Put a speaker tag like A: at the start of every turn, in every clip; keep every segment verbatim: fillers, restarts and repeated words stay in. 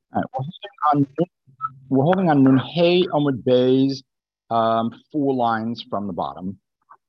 A: All right, we're holding on, we're holding on Nun Hey Omid Bay's um, four lines from the bottom.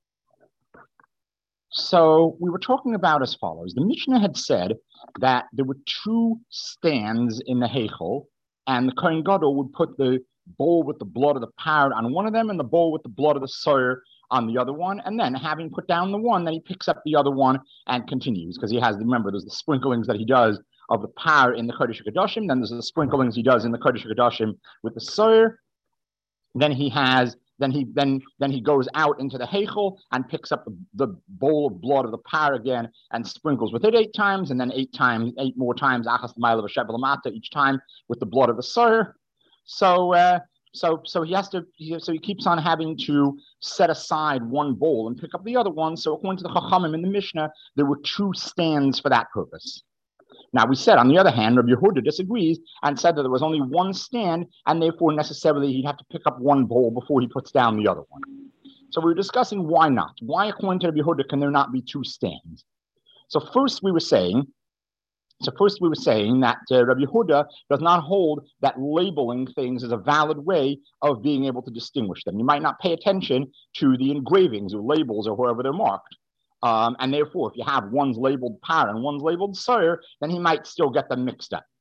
A: So we were talking about as follows. The Mishnah had said that there were two stands in the Heichel, and the Kohen Gadol would put the bowl with the blood of the parrot on one of them and the bowl with the blood of the soyer on the other one. And then having put down the one, then he picks up the other one and continues because he has, remember, there's the sprinklings that he does of the par in the Kodesh HaKadoshim, then there's the sprinklings he does in the Kodesh HaKadoshim with the soyer. Then he has then he then then he goes out into the Heichel and picks up the, the bowl of blood of the par again and sprinkles with it eight times, and then eight times, eight more times achas l'mayla v'shev l'mata each time with the blood of the soyer. So uh, so so he has to he, so he keeps on having to set aside one bowl and pick up the other one. So according to the Chachamim in the Mishnah, there were two stands for that purpose. Now, we said, on the other hand, Rabbi Yehuda disagrees and said that there was only one stand, and therefore necessarily he'd have to pick up one bowl before he puts down the other one. So we were discussing why not. Why, according to Rabbi Yehuda, can there not be two stands? So first we were saying, so first we were saying that uh, Rabbi Yehuda does not hold that labeling things is a valid way of being able to distinguish them. You might not pay attention to the engravings or labels or wherever they're marked. Um, and therefore, if you have one's labeled par and one's labeled soyer, then he might still get them mixed up.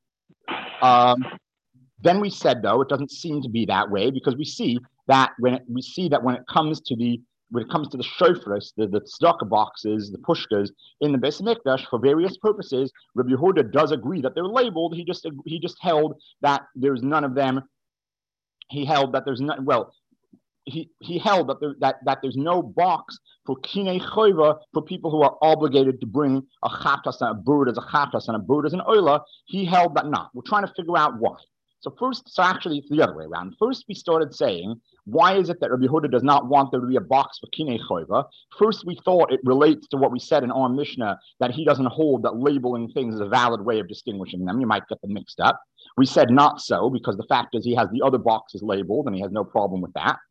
A: Um, then we said, though, it doesn't seem to be that way because we see that when it, we see that when it comes to the when it comes to the shofros, the, the tzedakah boxes, the pushkas in the Beis Hamikdash for various purposes, Rabbi Yehuda does agree that they're labeled. He just he just held that there's none of them. He held that there's none. Well, he he held that there that, that there's no box for kinei choiva for people who are obligated to bring a chatas and a bird as a chatas and a bird as an oila. He held that not. We're trying to figure out why. So first, so actually it's the other way around. First, we started saying, why is it that Rabbi Yehuda does not want there to be a box for kinei choiva? First, we thought it relates to what we said in our Mishnah, that he doesn't hold that labeling things is a valid way of distinguishing them. You might get them mixed up. We said not so, because the fact is he has the other boxes labeled, and he has no problem with that.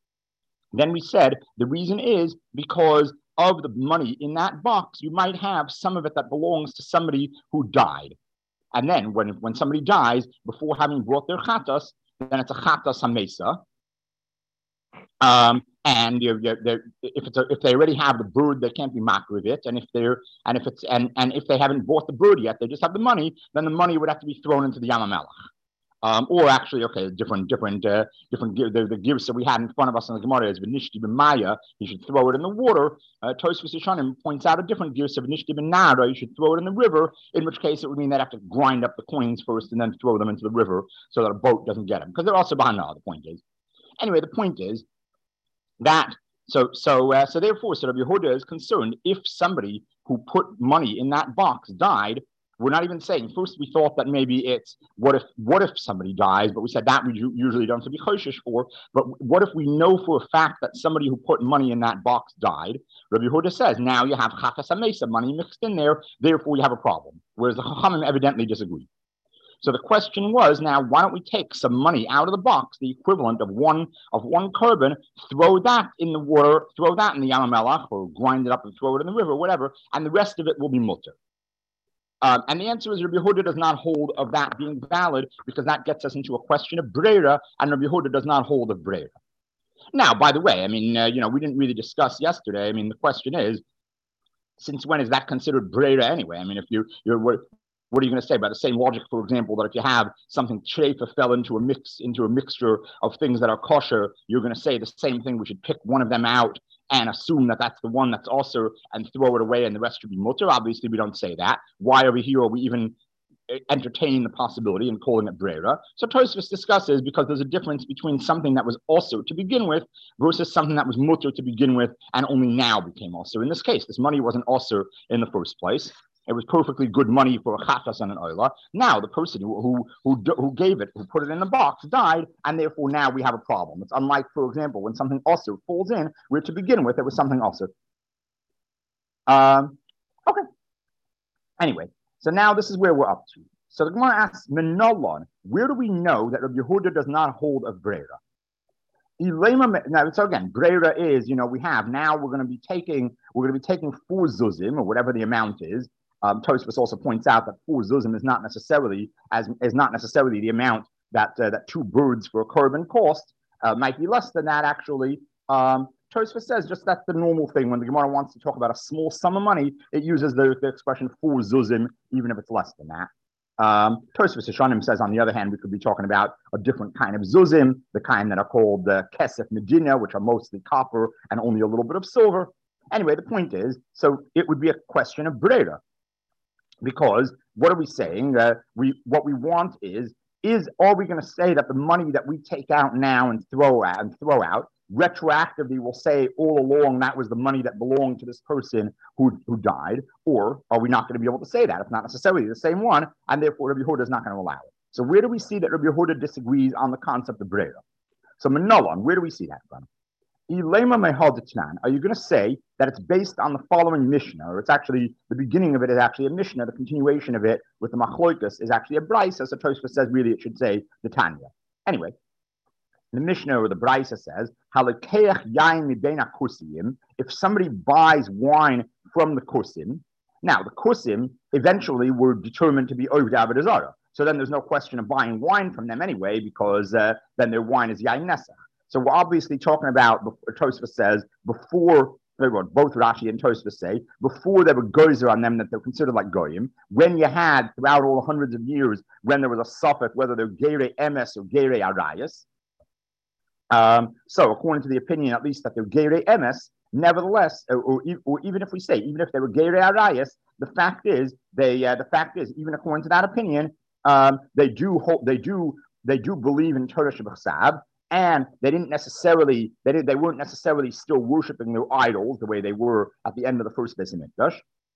A: Then we said the reason is because of the money in that box, you might have some of it that belongs to somebody who died. And then when, when somebody dies, before having brought their chatas, then it's a chatas hamesa. Um, and you're, you're, if it's a, if they already have the bird, they can't be makriv it. And if they're and if it's and, and if they haven't bought the bird yet, they just have the money. Then the money would have to be thrown into the Yam HaMelech. Um, or actually, okay, different, different, uh, different. The, the gifts that we had in front of us in the Gemara is v'nishti b'maya. You should throw it in the water. Uh, Tosfos Yeshanim points out a different gift of v'nishti b'nara. You should throw it in the river. In which case, it would mean they'd have to grind up the coins first and then throw them into the river so that a boat doesn't get them because they're also bahana. The point is, anyway, the point is that so so uh, so therefore, so Rabbi Yehuda is concerned if somebody who put money in that box died. We're not even saying, first we thought that maybe it's, what if what if somebody dies, but we said that we usually don't have to be choshesh for, but what if we know for a fact that somebody who put money in that box died? Rabbi Yehuda says, now you have chatas hamesa, money mixed in there, therefore you have a problem, whereas the Chachamim evidently disagree. So the question was, now why don't we take some money out of the box, the equivalent of one of one korban, throw that in the water, throw that in the Yam HaMelech, or grind it up and throw it in the river, whatever, and the rest of it will be mutter. Um, and the answer is Rabbi Yehuda does not hold of that being valid because that gets us into a question of breira, and Rabbi Yehuda does not hold of breira. Now, by the way, I mean, uh, you know, we didn't really discuss yesterday. I mean, the question is, since when is that considered breira anyway? I mean, if you, you're, what, what are you going to say? By the same logic, for example, that if you have something treifa fell into a mix, into a mixture of things that are kosher, you're going to say the same thing. We should pick one of them out and assume that that's the one that's also and throw it away and the rest should be mutter. Obviously, we don't say that. Why over here are we even entertaining the possibility and calling it breira? So Tosfos discusses because there's a difference between something that was also to begin with versus something that was mutter to begin with and only now became also. In this case, this money wasn't also in the first place. It was perfectly good money for a chatas and an oila. Now the person who, who who who gave it, who put it in the box, died, and therefore now we have a problem. It's unlike, for example, when something also falls in, where to begin with it was something also. Um, okay. Anyway, so now this is where we're up to. So the Gemara asks, Menolon, where do we know that Rabbi Yehuda does not hold of breira? Now, so again, breira is, you know, we have now we're going to be taking we're going to be taking four zuzim or whatever the amount is. Um, Tosfos also points out that four zuzim is not necessarily as is not necessarily the amount that uh, that two birds for a korban cost. Uh, might be less than that actually. Um, Tosfos says just that's the normal thing. When the Gemara wants to talk about a small sum of money, it uses the, the expression four zuzim, even if it's less than that. Um, Tosfos Hashanim says, on the other hand, we could be talking about a different kind of zuzim, the kind that are called the uh, kesef medina, which are mostly copper and only a little bit of silver. Anyway, the point is, so it would be a question of brera, because what are we saying? Uh, we what we want is is are we going to say that the money that we take out now and throw out and throw out retroactively will say all along that was the money that belonged to this person who, who died, or are we not going to be able to say that? It's not necessarily the same one, and therefore Rabbi Yehuda is not going to allow it. So where do we see that Rabbi Yehuda disagrees on the concept of brera? So Menalon, where do we see that from? Are you going to say that it's based on the following Mishnah, or it's actually, the beginning of it is actually a Mishnah, the continuation of it with the Machloikas is actually a Brisa, so Tosfos says really it should say the Tanya. Anyway, the Mishnah or the Brisa says, if somebody buys wine from the Kusim, now the Kusim eventually were determined to be Oved Avodah Zarah. So then there's no question of buying wine from them anyway, because uh, then their wine is Yain Nesach. So we're obviously talking about, Tosfos says, before, both Rashi and Tosfos say, before there were gozer on them that they're considered like goyim, when you had, throughout all the hundreds of years, when there was a suffix, whether they're gerei emes or gerei arayas. Um, so according to the opinion, at least, that they're gerei emes, nevertheless, or, or, or even if we say, even if they were gerei arayas, the fact is, they, uh, the fact is, even according to that opinion, um, they do hold, they do, they do believe in Torah Shabbat. And they didn't necessarily, they, did, they weren't necessarily still worshiping their idols the way they were at the end of the first Beis Hamikdash.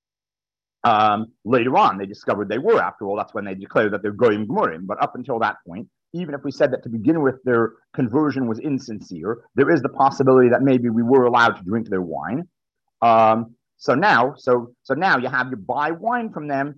A: Um, later on, they discovered they were, after all. That's when they declared that they're goyim gmurim. But up until that point, even if we said that to begin with their conversion was insincere, there is the possibility that maybe we were allowed to drink their wine. Um, so now, so so now you have you buy wine from them.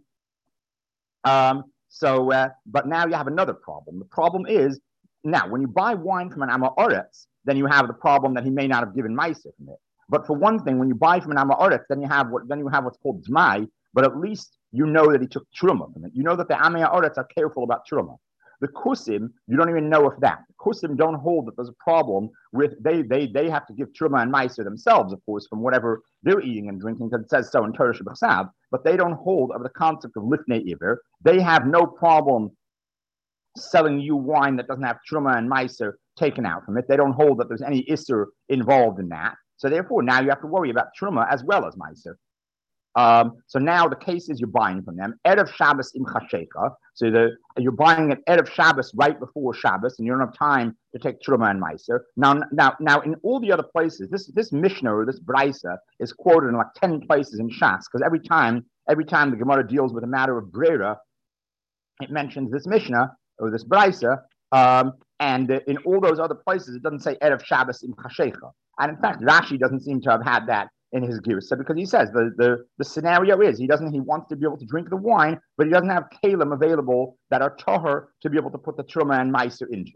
A: Um, so, uh, but now you have another problem. The problem is, now, when you buy wine from an Amoritz, then you have the problem that he may not have given Meiser from it. But for one thing, when you buy from an Amoritz, then you have what then you have what's called Zmai, but at least you know that he took Truma from it. You know that the Amoritz are careful about Truma. The Kusim, you don't even know if that. The Kusim don't hold that there's a problem with, they they they have to give Truma and Meiser themselves, of course, from whatever they're eating and drinking, because it says so in Torah Shabbat, but they don't hold of the concept of Lifnei Iver. They have no problem selling you wine that doesn't have Truma and Meiser taken out from it. They don't hold that there's any Isser involved in that. So therefore, now you have to worry about Truma as well as Meiser. Um, so now the case is you're buying from them Erev Shabbos im Chashecha. So the, you're buying it Erev Shabbos right before Shabbos, and you don't have time to take Truma and Meiser. Now, now, now, in all the other places, this this Mishnah or this Brisa is quoted in like ten places in Shas, because every time, every time the Gemara deals with a matter of brera, it mentions this Mishnah or this Brisa, um, and uh, in all those other places, it doesn't say Erev Shabbos im Chashecha. And in fact, Rashi doesn't seem to have had that in his Girsa, because he says the, the, the scenario is he doesn't he wants to be able to drink the wine, but he doesn't have kalim available that are tahor to be able to put the Truma and Meiser into.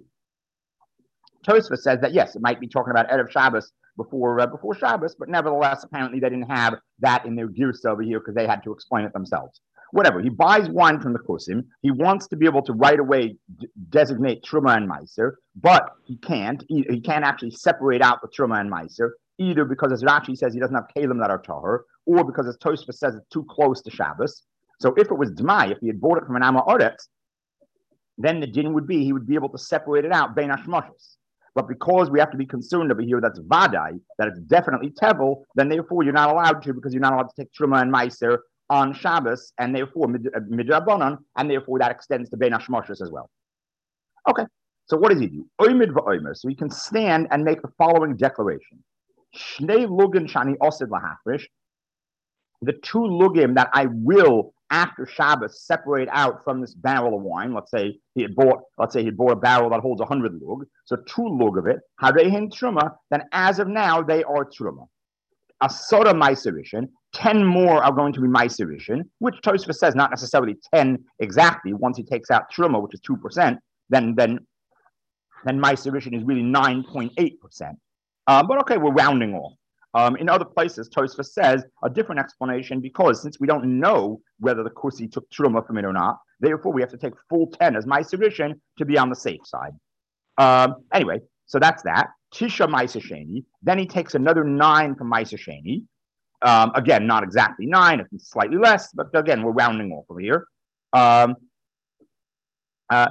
A: Tosfos says that yes, it might be talking about Erev Shabbos before uh, before Shabbos, but nevertheless, apparently they didn't have that in their Girsa over here because they had to explain it themselves. Whatever, he buys wine from the Kusim. He wants to be able to right away d- designate Truma and Meiser, but he can't. He, he can't actually separate out the Truma and Meiser, either because, as Rashi says, he doesn't have kalim that are tahor, or because, as Tosfos says, it's too close to Shabbos. So if it was Dmai, if he had bought it from an Amma Oretz, then the din would be he would be able to separate it out, Bein Hashmashos. But because we have to be concerned over here that's Vadai, that it's definitely Tevel, then therefore you're not allowed to, because you're not allowed to take Truma and Meiser on Shabbos, and therefore Midrabanan, and therefore that extends to Bein Hashmashos as well. Okay, so what does he do? Oymid v'oymer. So he can stand and make the following declaration. Shnei lugin shani osid lahafrish. The two lugim that I will after Shabbos separate out from this barrel of wine. Let's say he had bought, let's say he bought a barrel that holds a hundred lug. So two lug of it. Harehin truma. Then as of now they are truma. A soda meiserishin. Ten more are going to be meiserishin, which Tosfos says not necessarily ten exactly. Once he takes out truma, which is two percent, then then then meiserishin is really nine point eight percent. Uh, but okay, we're rounding off. Um, in other places, Tosfos says a different explanation because since we don't know whether the kusi took truma from it or not, therefore we have to take full ten as Ma'aser Rishon to be on the safe side. Um, anyway, so that's that. Tisha Ma'aser Sheni. Then he takes another nine from Ma'aser Sheni. Um, again, not exactly nine, it's slightly less, but again, we're rounding off over here. Um, uh,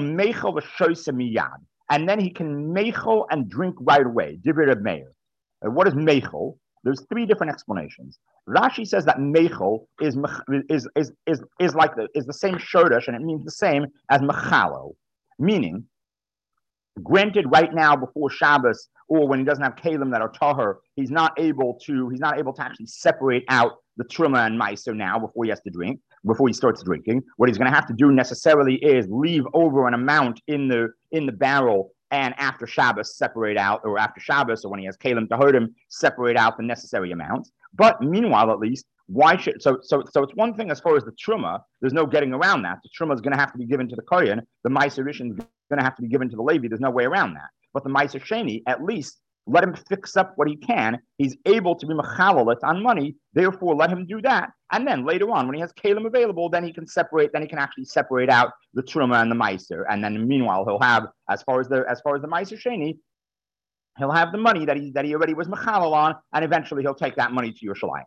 A: and then he can mechel and drink right away. Divrei Reb Meir. Uh, what is mechel? There's three different explanations. Rashi says that mechel is is is is is like the is the same shodash, and it means the same as mechalo, meaning, granted, right now before Shabbos or when he doesn't have kalim that are tahor, he's not able to he's not able to actually separate out the truma and meiser now before he has to drink. Before he starts drinking, what he's going to have to do necessarily is leave over an amount in the in the barrel, and after Shabbos separate out, or after Shabbos, or when he has kalim to hurt him, separate out the necessary amounts. But meanwhile, at least, why should so so so it's one thing as far as the truma. There's no getting around that. The truma is going to have to be given to the kohen. The meiser rishon is going to have to be given to the Levi. There's no way around that. But the meiser sheni, at least, let him fix up what he can. He's able to be mechalalit on money. Therefore, let him do that. And then later on, when he has kalim available, then he can separate. Then he can actually separate out the truma and the meiser. And then meanwhile, he'll have, as far as the as far as the meiser sheni, he'll have the money that he that he already was mechalal on, and eventually he'll take that money to Yerushalayim.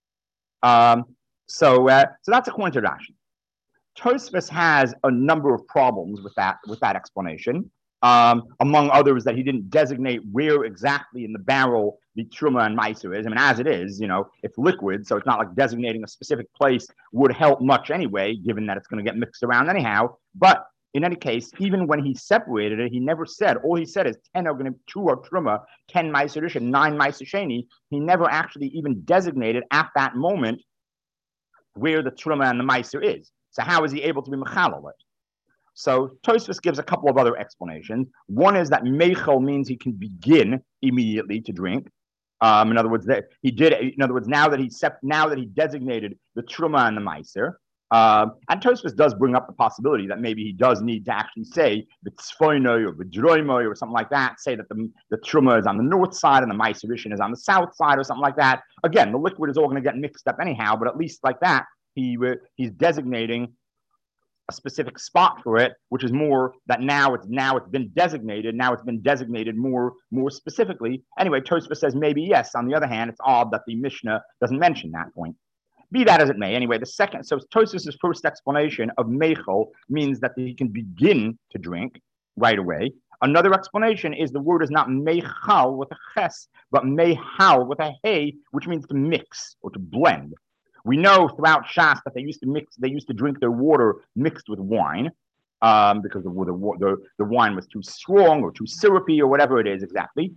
A: Um. So uh, so that's according to Rashi. Tosfos has a number of problems with that with that explanation. Um, among others, that he didn't designate where exactly in the barrel the truma and meiser is. I mean, as it is, you know, it's liquid, so it's not like designating a specific place would help much anyway, given that it's going to get mixed around anyhow. But in any case, even when he separated it, he never said. All he said is ten are going to two are truma, ten meiser rishon, nine meiser sheni. He never actually even designated at that moment where the truma and the meiser is. So how is he able to be mechalal it? So Tosfos gives a couple of other explanations. One is that mechel means he can begin immediately to drink. Um, in other words, that he did. In other words, now that he sep- now that he designated the truma and the meiser, um, and Tosfos does bring up the possibility that maybe he does need to actually say the tzfoinoi or the droimoi or something like that. Say that the the truma is on the north side and the meiser rishon is on the south side or something like that. Again, the liquid is all going to get mixed up anyhow, but at least like that, he he's designating a specific spot for it, which is more that now it's now it's been designated. Now it's been designated more more specifically. Anyway, Tosfos says maybe yes. On the other hand, it's odd that the Mishnah doesn't mention that point. Be that as it may, anyway, the second, so Tosfos' first explanation of mechel means that he can begin to drink right away. Another explanation is the word is not mechal with a ches, but mehal with a hey, which means to mix or to blend. We know throughout Shas that they used to mix, they used to drink their water mixed with wine, um, because the, the the the wine was too strong or too syrupy or whatever it is exactly.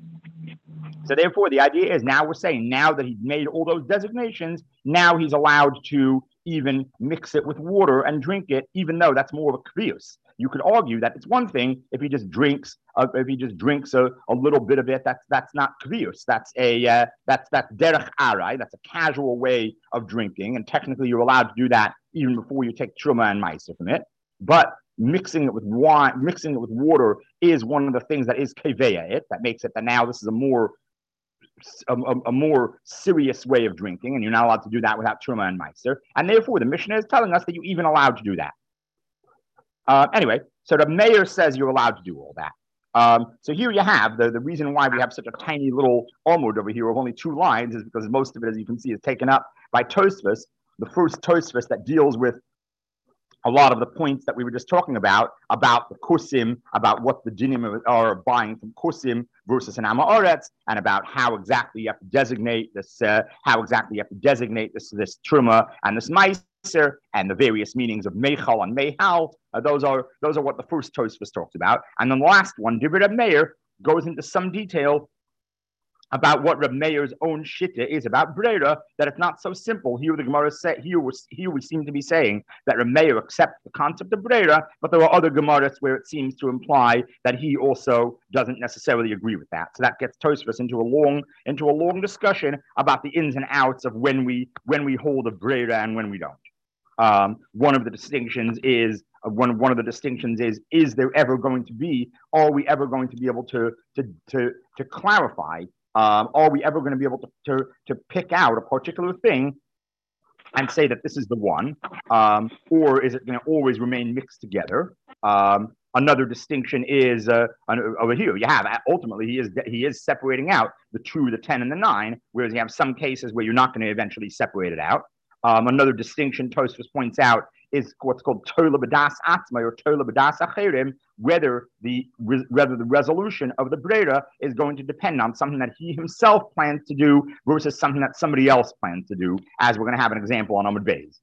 A: So therefore, the idea is now we're saying now that he's made all those designations, now he's allowed to even mix it with water and drink it, even though that's more of a kviyus. You could argue that it's one thing if he just drinks, uh, if he just drinks a, a little bit of it. That's that's not kviyus. That's a uh, that's that's derech arai. That's a casual way of drinking, and technically you're allowed to do that even before you take truma and meiser from it. But mixing it with wine, mixing it with water is one of the things that is keveya it. That makes it that now this is a more A, a, a more serious way of drinking, and you're not allowed to do that without truma and meiser. And therefore, the Mishnah is telling us that you're even allowed to do that. Uh, anyway, so the mayor says you're allowed to do all that. Um, so here you have the, the reason why we have such a tiny little Amud over here of only two lines is because most of it, as you can see, is taken up by Tosfos, the first Tosfos that deals with a lot of the points that we were just talking about, about the kusim, about what the dinim are buying from kusim versus an amaretz, and about how exactly you have to designate this, uh, how exactly you have to designate this, this truma and this meiser, and the various meanings of mechal and mehal. Uh, those are those are what the first Tosfos talks about, and then the last one, Divrei Reb Meir, goes into some detail about what Reb Meir's own shitta is about breira, that it's not so simple. Here the Gemara say, here, was, here we seem to be saying that Reb Meir accepts the concept of breira, but there are other Gemaras where it seems to imply that he also doesn't necessarily agree with that. So that gets Tosfos into a long into a long discussion about the ins and outs of when we when we hold a breira and when we don't. Um, one of the distinctions is uh, one one of the distinctions is is there ever going to be? Are we ever going to be able to to to to clarify Um, are we ever going to be able to, to, to pick out a particular thing and say that this is the one, um, or is it going to always remain mixed together? Um, another distinction is uh, over here. You have ultimately he is he is separating out the two, the ten, and the nine, whereas you have some cases where you're not going to eventually separate it out. Um, another distinction Tosfos points out is what's called tola b'das atzma or tola b'das acherim, whether the whether the resolution of the brera is going to depend on something that he himself plans to do versus something that somebody else plans to do, as we're going to have an example on Amud Beis.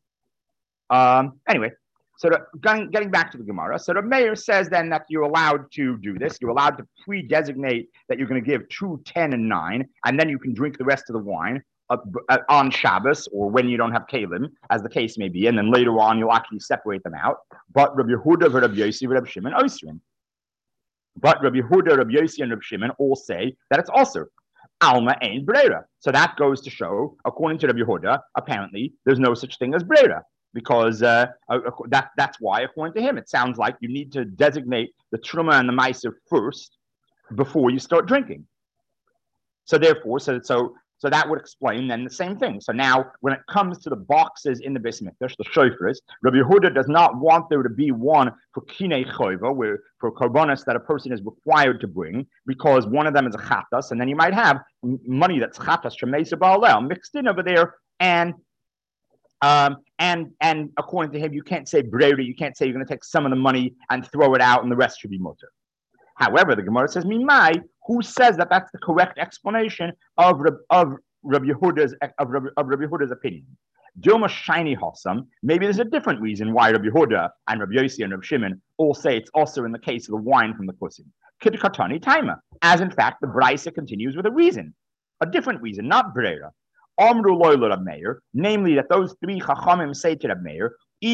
A: Um, anyway, so the, getting, getting back to the Gemara, so the mayor says then that you're allowed to do this. You're allowed to pre-designate that you're going to give two, ten, and nine, and then you can drink the rest of the wine uh, uh, on Shabbos or when you don't have kalim, as the case may be, and then later on you'll actually separate them out. But Rabbi Yehuda, Rabbi Yossi, Rabbi Shimon, Osrin. But Rabbi Yehuda, Rabbi Yossi, and Rabbi Shimon all say that it's also Alma ain't Brera. So that goes to show, according to Rabbi Yehuda, apparently there's no such thing as Brera. Because uh, uh, that, that's why, according to him, it sounds like you need to designate the Truma and the Meiser first before you start drinking. So therefore, so so so that would explain then the same thing. So now, when it comes to the boxes in the Beis Mikdash, the shofars, Rabbi Yehuda does not want there to be one for kinei choiva, where for korbanos that a person is required to bring, because one of them is a chatas, and then you might have money that's chatas shemeisa ba'alel mixed in over there, and Um, and and according to him, you can't say brera, you can't say you're going to take some of the money and throw it out and the rest should be mutter. However, the Gemara says, Mimai, who says that that's the correct explanation of, of Rabbi Yehuda's, of Rabbi, of Rabbi Yehuda's opinion? Dilma shiny Hossam, maybe there's a different reason why Rabbi Yehuda and Rabbi Yossi and Rabbi Shimon all say it's also in the case of the wine from the pussy. Kidkatani taima, as in fact the Braisa continues with a reason, a different reason, not brera. Amru loyla Rab Meir, namely that those three chachamim say to Rab Meir,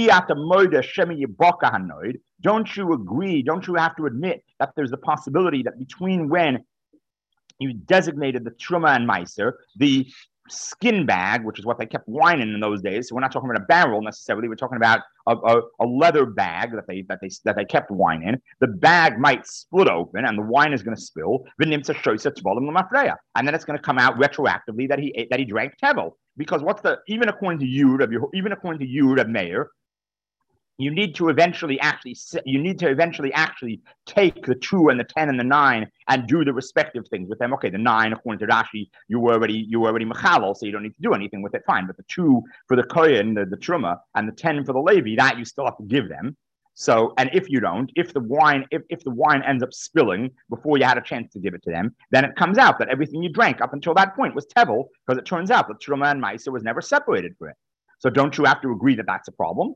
A: don't you agree, don't you have to admit that there's the possibility that between when you designated the Truma and Meiser, the skin bag, which is what they kept wine in in those days, so we're not talking about a barrel necessarily, we're talking about a, a, a leather bag that they that they that they kept wine in. The bag might split open and the wine is going to spill, and then it's going to come out retroactively that he ate, that he drank tevel. Because what's the even according to you, even according to you, Reb Meir, you need to eventually actually you need to eventually actually take the two and the ten and the nine and do the respective things with them. Okay, the nine, according to Rashi, you were already you were already mechalal, so you don't need to do anything with it. Fine, but the two for the kohen, the, the truma, and the ten for the levi, that you still have to give them. So, and if you don't, if the wine if, if the wine ends up spilling before you had a chance to give it to them, then it comes out that everything you drank up until that point was tevel, because it turns out that truma and meiser was never separated for it. So, don't you have to agree that that's a problem?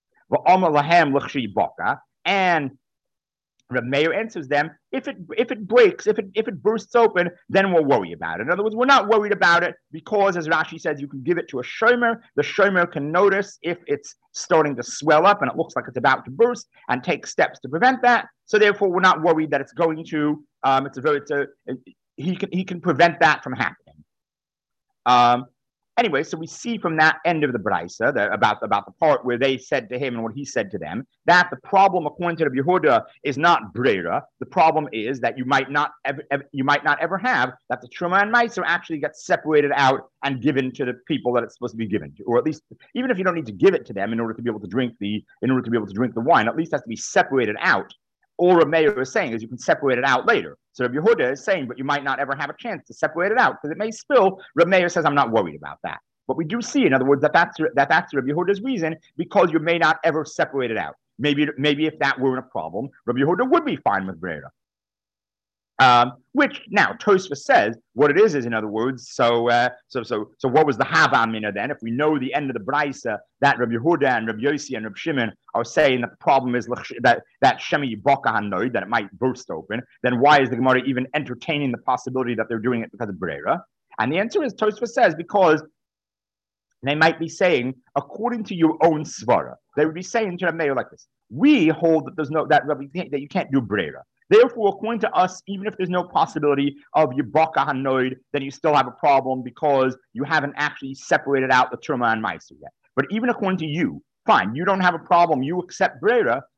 A: And Reb Meir answers them, if it if it breaks, if it if it bursts open, then we'll worry about it. In other words, we're not worried about it because, as Rashi says, you can give it to a shomer. The shomer can notice if it's starting to swell up and it looks like it's about to burst and take steps to prevent that. So therefore, we're not worried that it's going to. Um, it's a very it's a he can he can prevent that from happening. Um, Anyway, so we see from that end of the Braisa, the, about, about the part where they said to him and what he said to them, that the problem, according to Rabbi Yehuda, is not brera. The problem is that you might not ever, ever you might not ever have that the Truma and Meiser actually gets separated out and given to the people that it's supposed to be given to, or at least even if you don't need to give it to them in order to be able to drink the in order to be able to drink the wine, at least it has to be separated out. All Reb Meir is saying is you can separate it out later. So Reb Yehuda is saying, but you might not ever have a chance to separate it out because it may spill. Reb Meir says, I'm not worried about that. But we do see, in other words, that that's, that that's Reb Yehuda's reason, because you may not ever separate it out. Maybe, maybe if that weren't a problem, Reb Yehuda would be fine with brera. Um, which now Tosfos says what it is is, in other words, so uh, so so so what was the hava mina then? If we know the end of the Braisa that Rabbi Yehuda and Rabbi Yossi and Rabbi Shimon are saying that the problem is that that shemi yibaka hanoid, that it might burst open, then why is the Gemara even entertaining the possibility that they're doing it because of brera? And the answer is, Tosfos says, because they might be saying, according to your own svara, they would be saying to the mayor like this: we hold that there's no that that you can't do brera. Therefore, according to us, even if there's no possibility of Yibaka Hanoid, then you still have a problem because you haven't actually separated out the Truma and Meiser yet. But even according to you, fine, you don't have a problem, you accept Brera,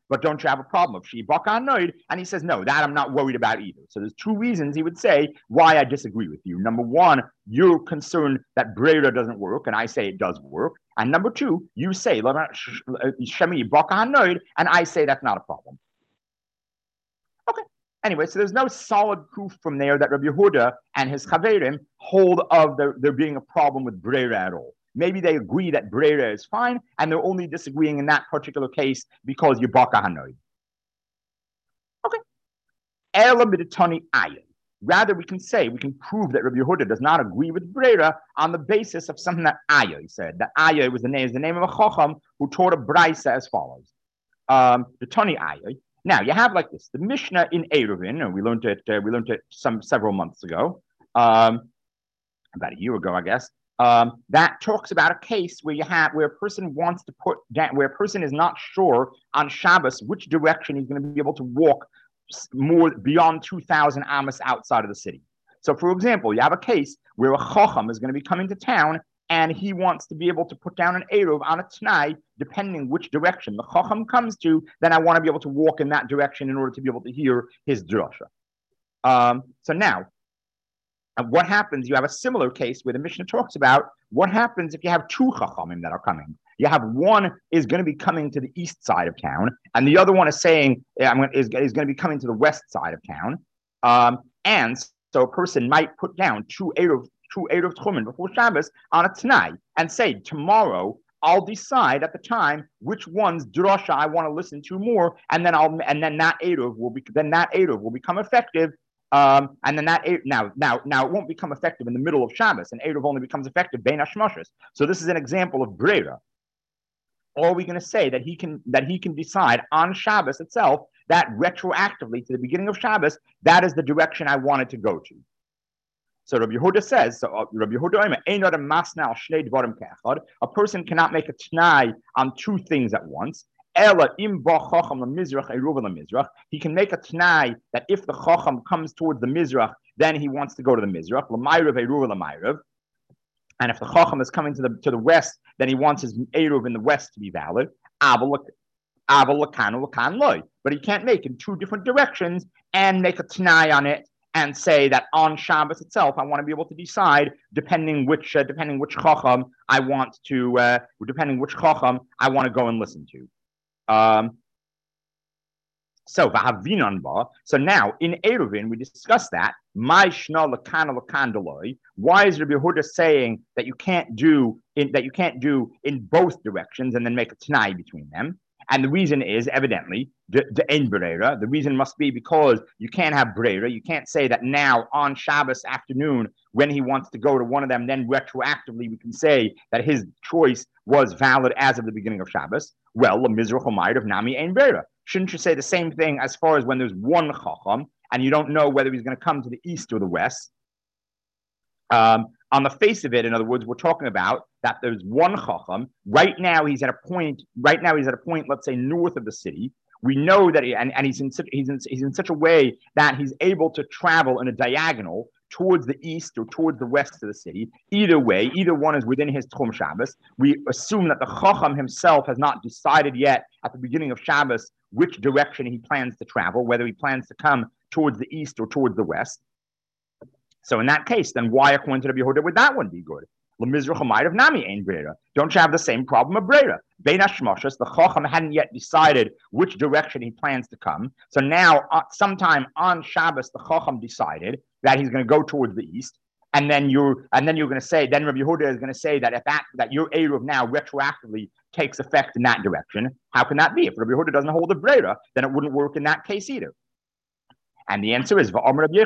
A: but don't you have a problem if she baka hanoid? And he says, no, that I'm not worried about either. So there's two reasons he would say why I disagree with you. Number one, you're concerned that Brera doesn't work, and I say it does work. And number two, you say shemi baka hanoid, and I say that's not a problem. Okay. Anyway, so there's no solid proof from there that Rabbi Yehuda and his chaverim hold of there, there being a problem with Brera at all. Maybe they agree that Brera is fine, and they're only disagreeing in that particular case because you baka hanoid. Okay. Ela b'detani ayin. Rather, we can say, we can prove that Rabbi Yehuda does not agree with Brera on the basis of something that Ayah said. That Ayah was the name, is the name of a chacham who taught a brisa as follows. Um, the Tani Ayah. Now you have like this: the Mishnah in Eruvin, and we learned it. Uh, we learned it some several months ago, um, about a year ago, I guess. Um, that talks about a case where you have where a person wants to put down, where a person is not sure on Shabbos which direction he's going to be able to walk more beyond two thousand amos outside of the city. So, for example, you have a case where a chacham is going to be coming to town, and he wants to be able to put down an eruv on a t'nai, depending which direction the chacham comes to. Then I want to be able to walk in that direction in order to be able to hear his drasha. Um, so now. And what happens? You have a similar case where the Mishnah talks about what happens if you have two chachamim that are coming. You have one is going to be coming to the east side of town, and the other one is saying I'm going, is, is going to be coming to the west side of town. Um, and so a person might put down two eruv two eruv tchumen before Shabbos on a t'nai and say tomorrow I'll decide at the time which one's drasha I want to listen to more, and then I'll and then that eruv will be then that eruv will become effective. Um, and then that now, now, now it won't become effective in the middle of Shabbos, and Eruv only becomes effective bein hashmashos. So this is an example of Brera. Or are we going to say that he can that he can decide on Shabbos itself that retroactively to the beginning of Shabbos that is the direction I wanted to go to? So Rabbi Yehuda says, so uh, Rabbi Yehuda, a person cannot make a t'nai on two things at once. He can make a t'nai that if the chacham comes towards the mizrach, then he wants to go to the mizrach. And if the chacham is coming to the to the west, then he wants his eruv in the west to be valid. But he can't make in two different directions and make a t'nai on it and say that on Shabbos itself, I want to be able to decide depending which uh, depending which chacham I want to uh, depending which chacham I want to go and listen to. Um, so so now in Eruvin we discussed that. Why is Rabbi Yehuda saying that you can't do in that you can't do in both directions and then make a t'nai between them? And the reason is evidently the ein brera. The reason must be because you can't have brera. You can't say that now on Shabbos afternoon when he wants to go to one of them, then retroactively we can say that his choice was valid as of the beginning of Shabbos. Well, the mizrach omayr of nami ein brera. Shouldn't you say the same thing as far as when there's one chacham and you don't know whether he's going to come to the east or the west? Um, on the face of it, in other words, we're talking about that there's one chacham. Right now, he's at a point. Right now, he's at a point. Let's say north of the city. We know that, he, and, and he's in such he's in he's in such a way that he's able to travel in a diagonal towards the east or towards the west of the city. Either way, either one is within his Tchum Shabbos. We assume that the chacham himself has not decided yet at the beginning of Shabbos which direction he plans to travel, whether he plans to come towards the east or towards the west. So in that case, then why according to Rabbi Yehuda would that one be good? Don't you have the same problem of brera? Bein hashmashos, the chacham hadn't yet decided which direction he plans to come. So now, uh, sometime on Shabbos, the chacham decided that he's going to go towards the east, and then you're and then you're going to say, then Rabbi Yehuda is going to say that if that that your eruv now retroactively takes effect in that direction. How can that be? If Rabbi Yehuda doesn't hold the brera, then it wouldn't work in that case either. And the answer is,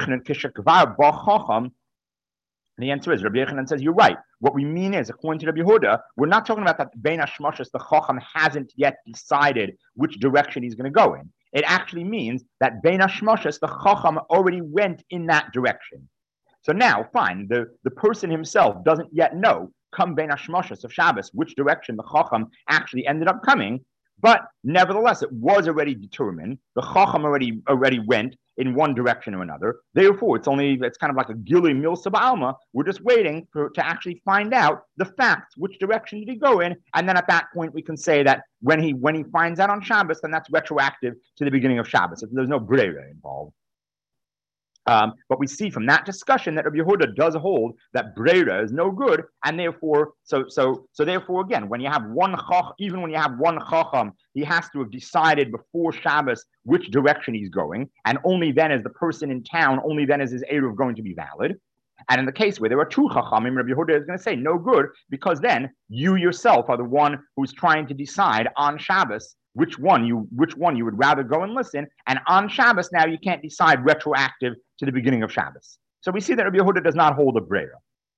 A: the answer is, Rabbi Yechanan says, you're right. What we mean is, according to Rabbi Yehuda, we're not talking about that bein hashmashos, the chacham hasn't yet decided which direction he's going to go in. It actually means that bein hashmashos, the chacham already went in that direction. So now, fine, the, the person himself doesn't yet know, come bein hashmashos of Shabbos, which direction the chacham actually ended up coming. But nevertheless, it was already determined. The Chacham already already went in one direction or another. Therefore, it's only it's kind of like a Gili Milsa Ba'alma. We're just waiting for to actually find out the facts, which direction did he go in, and then at that point we can say that when he when he finds out on Shabbos, then that's retroactive to the beginning of Shabbos. There's no Brera involved. Um, but we see from that discussion that Rabbi Yehuda does hold that Brera is no good, and therefore, so so so therefore, again, when you have one chach, even when you have one chacham, he has to have decided before Shabbos which direction he's going, and only then is the person in town, only then is his eruv going to be valid. And in the case where there are two chachamim, Rabbi Yehuda is going to say no good, because then you yourself are the one who's trying to decide on Shabbos which one you which one you would rather go and listen, and on Shabbos now you can't decide retroactive to the beginning of Shabbos. So we see that Rabbi Yehuda does not hold a brera.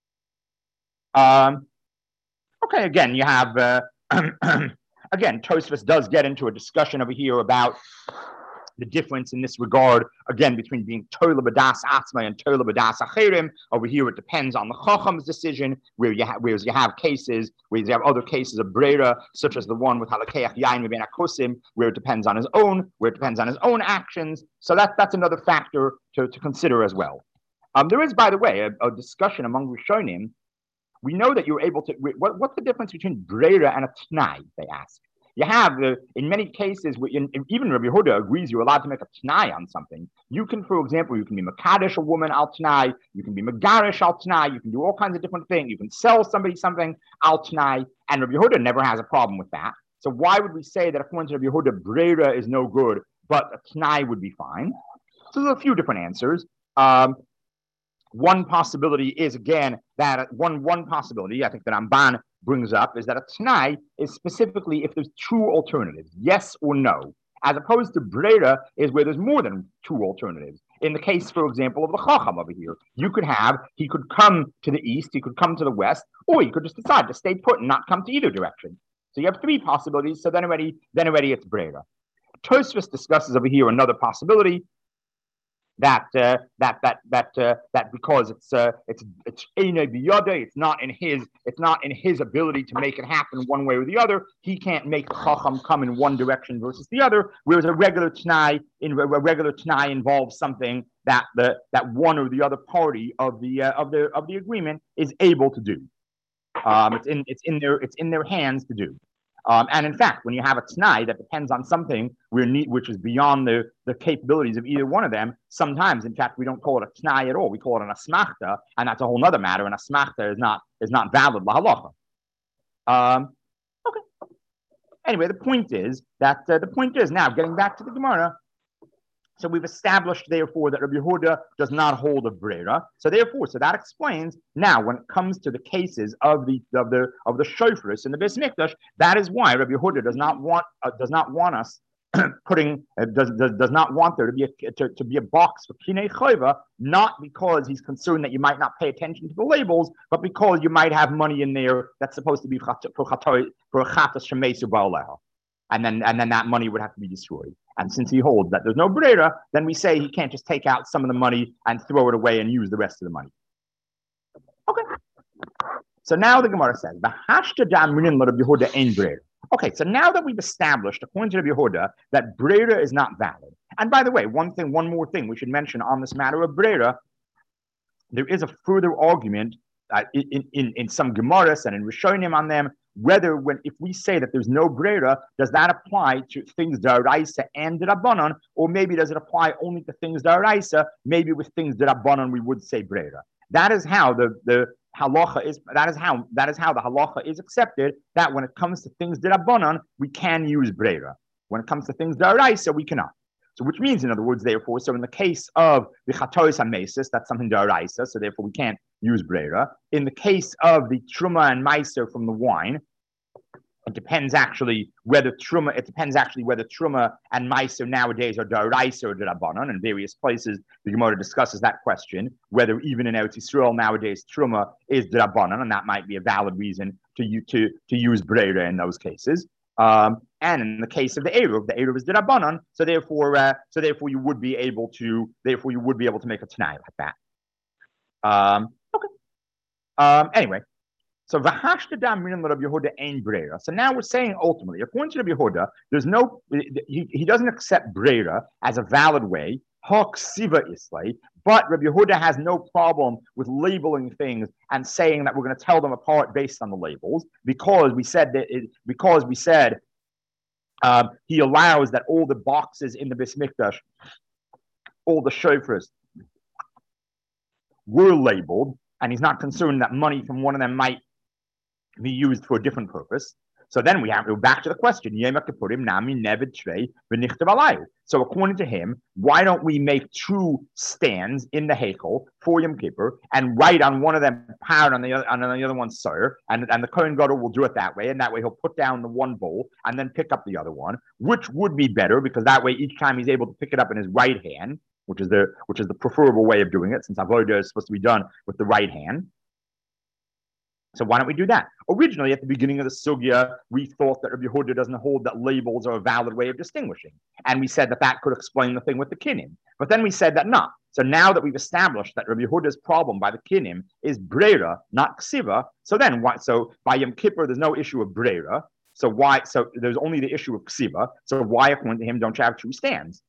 A: Um, okay, again you have uh, again Tosfos does get into a discussion over here about the difference in this regard, again, between being Tola B'das Atzma and Tola B'das Acherim. Over here, it depends on the Chacham's decision, where you ha- whereas you have cases, whereas you have other cases of Brera, such as the one with Halakeach Yain Meben HaKosim, where it depends on his own, where it depends on his own actions. So that, that's another factor to, to consider as well. Um, there is, by the way, a, a discussion among Rishonim. We know that you're able to, what, what's the difference between Brera and a Tnai, they ask. You have, uh, in many cases, in, in, even Rabbi Yehuda agrees you're allowed to make a Tnai on something. You can, for example, you can be Makadesh a woman al Tnai, you can be Megarish al Tnai, you can do all kinds of different things. You can sell somebody something al Tnai, and Rabbi Yehuda never has a problem with that. So why would we say that according to Rabbi Yehuda, Brera is no good, but a Tnai would be fine? So there's a few different answers. Um, one possibility is, again, that one, one possibility, I think that Ramban brings up, is that a Tnai is specifically if there's two alternatives, yes or no, as opposed to Brera is where there's more than two alternatives. In the case, for example, of the Chacham over here, you could have, he could come to the east, he could come to the west, or he could just decide to stay put and not come to either direction. So you have three possibilities, so then already, then already it's Brera. Tosfos discusses over here another possibility, that uh, that that that uh, that because it's uh, it's it's it's not in his it's not in his ability to make it happen one way or the other. He can't make the chacham come in one direction versus the other. Whereas a regular t'nai in a regular t'nai involves something that the that one or the other party of the uh, of the of the agreement is able to do. Um, it's in it's in their it's in their hands to do. Um, and in fact, when you have a t'nai that depends on something which is beyond the, the capabilities of either one of them, sometimes, in fact, we don't call it a t'nai at all. We call it an asmachta, and that's a whole other matter. An asmachta is not is not valid lahalacha. Um, okay. Anyway, the point is that uh, the point is now getting back to the Gemara. So we've established, therefore, that Rabbi Yehuda does not hold a brera. So therefore, so that explains now when it comes to the cases of the of the of the shofros in the Beis Mikdash, that is why Rabbi Yehuda does not want uh, does not want us putting uh, does, does does not want there to be a to, to be a box for kinei chayva, not because he's concerned that you might not pay attention to the labels, but because you might have money in there that's supposed to be for for a chatas shemesu ba'aleha. And then, and then that money would have to be destroyed. And since he holds that there's no brera, then we say he can't just take out some of the money and throw it away and use the rest of the money. Okay. So now the Gemara says, okay, so now that we've established, according to Rabbi Yehuda, that brera is not valid. And by the way, one thing, one more thing we should mention on this matter of brera, there is a further argument uh, in, in, in some Gemaras and in Rishonim on them, whether when if we say that there's no brera, does that apply to things daraisa and derabanan, or maybe does it apply only to things daraisa? Maybe with things derabanan we would say brera. That is how the the halacha is. That is how that is how the halacha is accepted. That when it comes to things derabanan, we can use brera. When it comes to things daraisa, we cannot. So, which means, in other words, therefore, so in the case of the chatois hamesis, that's something daraisa, so therefore we can't use brera. In the case of the truma and meiser from the wine, it depends actually whether truma. It depends actually whether truma and meiser nowadays are daraisa or derabanan. In various places, the Gemara discusses that question, whether even in Eretz Yisrael nowadays truma is derabanan, and that might be a valid reason to you to to use brera in those cases. Um, and in the case of the eruv, the eruv is derabanan, so therefore, uh, so therefore you would be able to, therefore you would be able to make a t'nai like that. Um, okay. Um, anyway, So v'hashtadam minim Rabbi Yehuda ein breira. So now we're saying ultimately, according to Rabbi Yehuda, there's no he, he doesn't accept breira as a valid way. Hak siva islay, but Rabbi Yehuda has no problem with labeling things and saying that we're going to tell them apart based on the labels because we said that it, because we said um, he allows that all the boxes in the Beis Mikdash, all the shofars were labeled, and he's not concerned that money from one of them might be used for a different purpose. So then we have to go back to the question. So according to him, why don't we make two stands in the Heichel for Yom Kippur and write on one of them pound on the other, on the other one sir, and, and the Kohen Gadol will do it that way, and that way he'll put down the one bowl and then pick up the other one, which would be better because that way each time he's able to pick it up in his right hand, which is the which is the preferable way of doing it, since avodah is supposed to be done with the right hand. So why don't we do that? Originally, at the beginning of the sugya, we thought that Rabbi Yehuda doesn't hold that labels are a valid way of distinguishing. And we said that that could explain the thing with the kinim. But then we said that not. So now that we've established that Rabbi Yehuda's problem by the kinim is breira, not ksiva, so then why? So by Yom Kippur, there's no issue of breira. So why? So there's only the issue of ksiva. So why, according to him, don't you have two stands?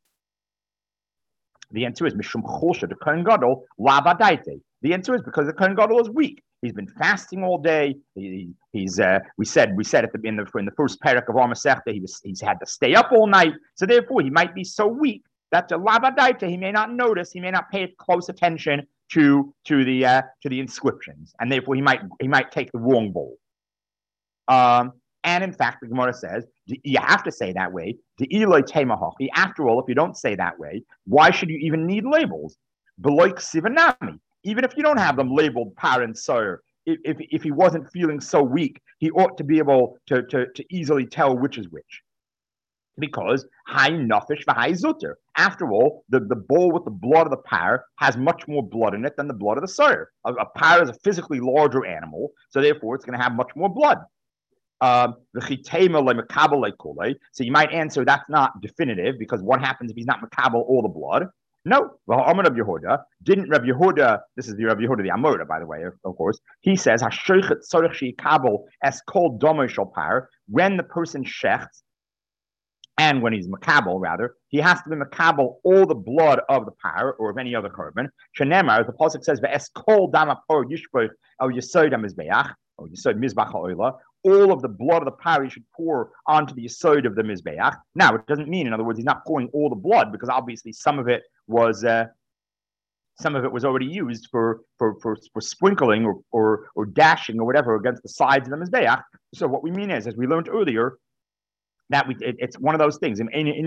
A: The answer is mishum chosha the Kohen Gadol lavadaite. The answer is because the Kohen Gadol is weak. He's been fasting all day. He, he's uh, we said we said at the in the in the first parak of our Masechta, he was he's had to stay up all night. So therefore, he might be so weak that the lavadaita he may not notice, he may not pay close attention to to the uh, to the inscriptions, and therefore he might he might take the wrong bowl. Um, and in fact, the Gemara says you have to say that way. The Eloi Temahochi. After all, if you don't say that way, why should you even need labels? Beloik sivanami. Even if you don't have them labeled par and sir, if, if, if he wasn't feeling so weak, he ought to be able to, to, to easily tell which is which. Because high nafish v'high zutter. After all, the, the bowl with the blood of the par has much more blood in it than the blood of the sir. A, a par is a physically larger animal, so therefore it's going to have much more blood. Um, so you might answer that's not definitive because what happens if he's not makabel all the blood? No, well, Amar Rabbi Yehuda didn't. Rabbi Yehuda, this is the Rabbi Yehuda the Amora, by the way, of, of course. He says Hashochet tzorich sheikabel es kol domer shel par. When the person shechts, and when he's makabel, rather, he has to be makabel all the blood of the par or of any other korban. Shenemar, the pasuk says ve'es kol dama por yishpoch el yesod hamizbeach or yesod mizbach ha'olah. All of the blood of the par he should pour onto the yesod of the mizbeach. Now, it doesn't mean, in other words, he's not pouring all the blood because obviously some of it was uh, some of it was already used for for for, for sprinkling or, or or dashing or whatever against the sides of the mizbeach. So what we mean is, as we learned earlier, that we it, it's one of those things. In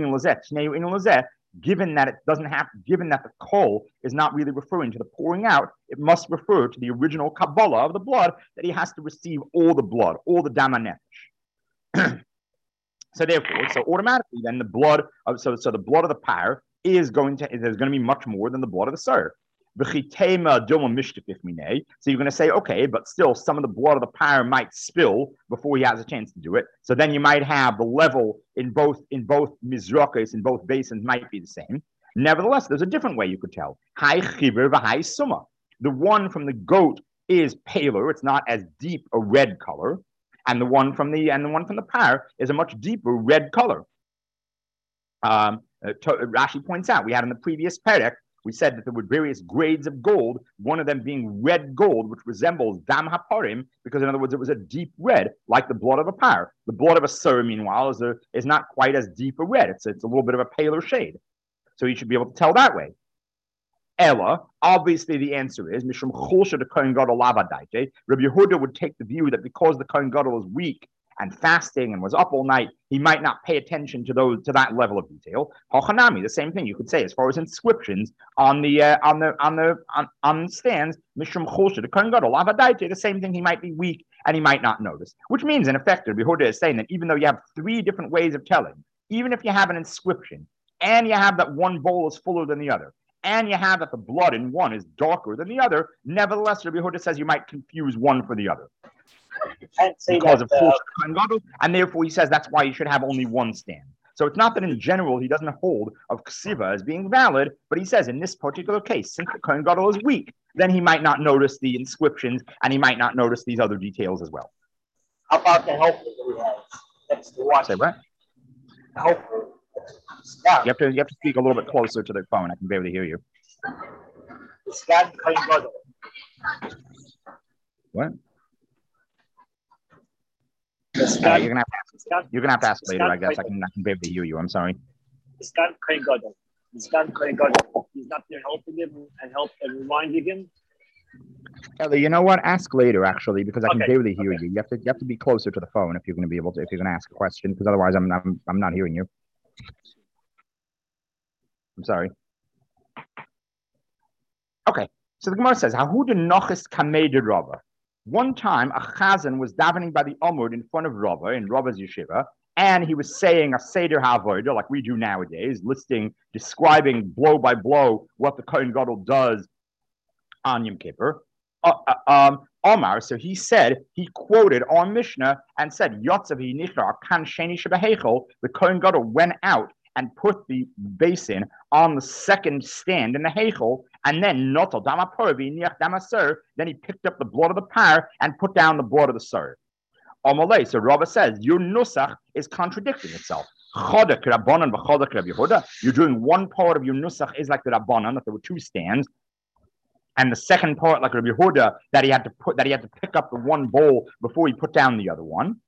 A: given that it doesn't have, given that the kol is not really referring to the pouring out, it must refer to the original kabbalah of the blood that he has to receive all the blood, all the dama nefesh. So therefore, so automatically then the blood of so so the blood of the par is going to there's going to be much more than the blood of the sir. So you're going to say, okay, but still some of the blood of the par might spill before he has a chance to do it. So then you might have the level in both in both mizrakos, in both basins might be the same. Nevertheless, there's a different way you could tell. High chiver v'high summa. The one from the goat is paler; it's not as deep a red color, and the one from the and the one from the par is a much deeper red color. Um, uh, to, Rashi points out we had in the previous parak. We said that there were various grades of gold, one of them being red gold, which resembles dam haparim, because in other words, it was a deep red, like the blood of a par. The blood of a sur, meanwhile, is, a, is not quite as deep a red. It's, it's a little bit of a paler shade. So you should be able to tell that way. Ella, obviously the answer is, Mishum Chulsha the Kohen Gadol lavadaite. Rabbi Yehuda would take the view that because the Kohen Gadol was weak and fasting and was up all night, he might not pay attention to those to that level of detail. Hachanami, the same thing you could say as far as inscriptions on the uh, on the on the on, on stands. Mishum Choshe the Kohen Gadol lavadaite, the same thing. He might be weak and he might not notice, which means in effect, Rabbi Yehuda is saying that even though you have three different ways of telling, even if you have an inscription and you have that one bowl is fuller than the other, and you have that the blood in one is darker than the other, nevertheless, Rabbi Yehuda says you might confuse one for the other.
B: You can't say
A: because
B: that,
A: of
B: uh,
A: Kohen Gadol, and therefore he says that's why you should have only one stand. So it's not that in general he doesn't hold of ksiva as being valid, but he says in this particular case, since the Kohen Gadol is weak, then he might not notice the inscriptions and he might not notice these other details as well.
B: How about the helper that he has next to watch?
A: Say what?
B: The helper.
A: You have to you have to speak a little bit closer to the phone. I can barely hear you.
B: The scan Kohen Gadol.
A: What?
B: The scan,
A: uh, you're gonna have to ask,
B: scan,
A: you're gonna have to ask later, I guess. I
B: Kohen
A: can I can barely hear you. I'm sorry.
B: The scan Kohen Gadol. The scan Kohen Gadol. He's not there helping him and help and reminding him.
A: Ellie, you know what? Ask later, actually, because I can
B: Okay.
A: barely hear
B: Okay.
A: you. You have to you have to be closer to the phone if you're going to be able to if you're going to ask a question, because otherwise I'm I'm I'm not hearing you. I'm sorry. Okay, so the Gemara says, "Hahu de nochis kamei de Rava." One time, a chazan was davening by the Amud in front of Rava in Rava's yeshiva, and he was saying a seder havodah like we do nowadays, listing, describing blow by blow what the Kohen Gadol does on Yom Kippur. Uh, uh, um, Omar, so he said, he quoted our Mishnah and said, Yotzav nichra kan sheni shebehechel, the Kohen Gadol went out and put the basin on the second stand in the Heichel, and then notal dama porvi niach dama sir, then he picked up the blood of the par and put down the blood of the sir. Amalei, so Rava says, your nusach is contradicting itself. Chodek Rabbanan v'chodek Reb Yehuda. You're doing one part of your nusach is like the Rabbanan, that there were two stands, and the second part, like Rabbi Yehuda, that he had to put, that he had to pick up the one bowl before he put down the other one.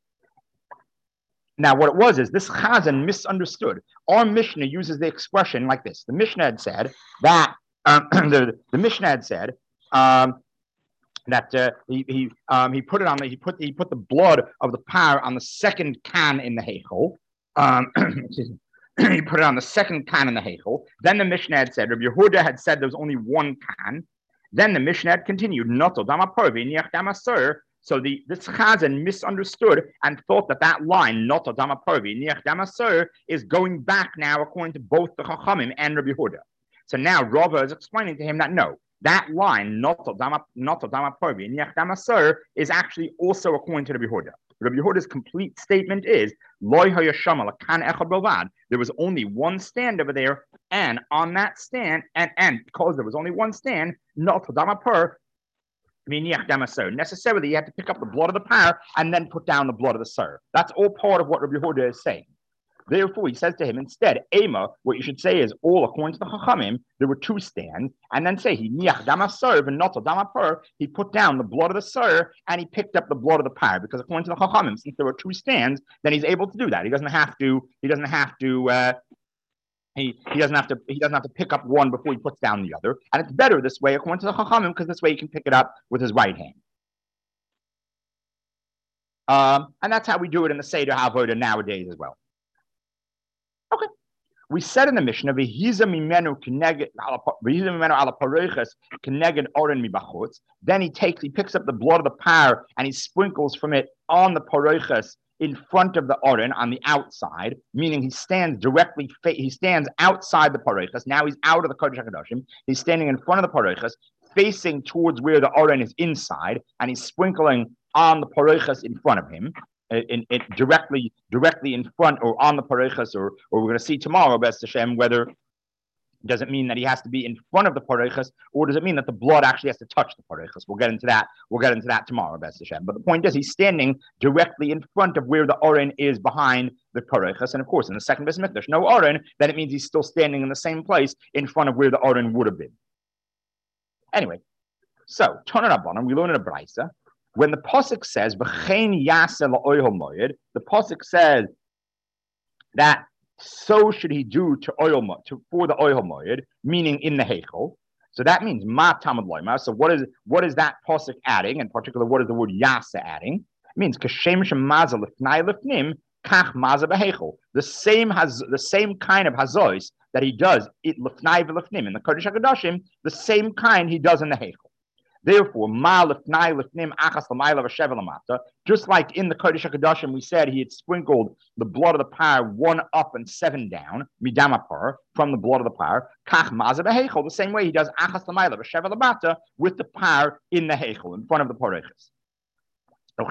A: Now, what it was is this chazan misunderstood. Our Mishnah uses the expression like this. The Mishnah had said that um, the, the Mishnah had said um, that uh, he he um, he put it on the he put he put the blood of the par on the second can in the heichel. Um, he put it on the second can in the heichel. Then the Mishnah had said Rabbi Yehuda had said there was only one can. Then the Mishnah had continued, Noto dama porvi niach dama sir. So the this chazan misunderstood and thought that that line, Noto dama porvi niach dama sir, is going back now according to both the Chachamim and Rabbi Yehuda. So now Rava is explaining to him that no, that line, Noto dama Noto dama porvi niach dama sir, is actually also according to Rabbi Yehuda. Rabbi Yehuda's complete statement is, Loi hayashama lakan echad bavad. There was only one stand over there, and on that stand, and, and because there was only one stand, not dama per, necessarily you had to pick up the blood of the par and then put down the blood of the sir. That's all part of what Rabbi Yehuda is saying. Therefore, he says to him instead, Ema, what you should say is all according to the Chachamim, there were two stands, and then say he niach dama sir and not dama per, he put down the blood of the sir and he picked up the blood of the par, because according to the Chachamim, since there were two stands, then he's able to do that. He doesn't have to, he doesn't have to uh, He, he doesn't have to he doesn't have to pick up one before he puts down the other, and it's better this way according to the Chachamim, because this way he can pick it up with his right hand. Um, and that's how we do it in the Seder Havodah nowadays as well. Okay, we said in the Mishnah, "V'hiza mimenu keneged v'hiza mimenu ala pareiches keneged oren mibachutz." Then he takes he picks up the blood of the par and he sprinkles from it on the pareiches in front of the oren on the outside, meaning he stands directly, fa- he stands outside the pareiches. Now he's out of the Kodesh HaKadoshim. He's standing in front of the pareiches, facing towards where the oren is inside, and he's sprinkling on the pareiches in front of him, in, in directly, directly in front or on the pareiches, or or we're going to see tomorrow, B'ez Hashem, whether does it mean that he has to be in front of the pareiches, or does it mean that the blood actually has to touch the pareiches? We'll get into that. We'll get into that tomorrow, B'ez Hashem. But the point is, he's standing directly in front of where the oren is behind the pareiches, and of course, in the second Beis Mikdash, no oren. Then it means he's still standing in the same place in front of where the oren would have been. Anyway, so Tana Rabbanan, we learn in a brayso. When the pasuk says "V'chein yaseh la'ohel moed," the pasuk says that so should he do to oil to for the oil moed, meaning in the heichel. So that means ma tamad loima. So what is what is that pasuk adding? In particular, what is the word yaseh adding? It means kashem shemaza lifnai lifnim kach maza beheichel. The same has the same kind of hazois that he does it lifnai v'lifnim in the Kodesh HaKadoshim. The same kind he does in the heichel. Therefore, ma lifnai lifnim achas l'mayla v'sheva l'mata. Just like in the Kodesh HaKadoshim, we said he had sprinkled the blood of the par one up and seven down, midama par, from the blood of the par. Kach maza beheichel, the same way he does achas l'mayla v'sheva l'mata with the par in the heichel, in front of the pareiches. And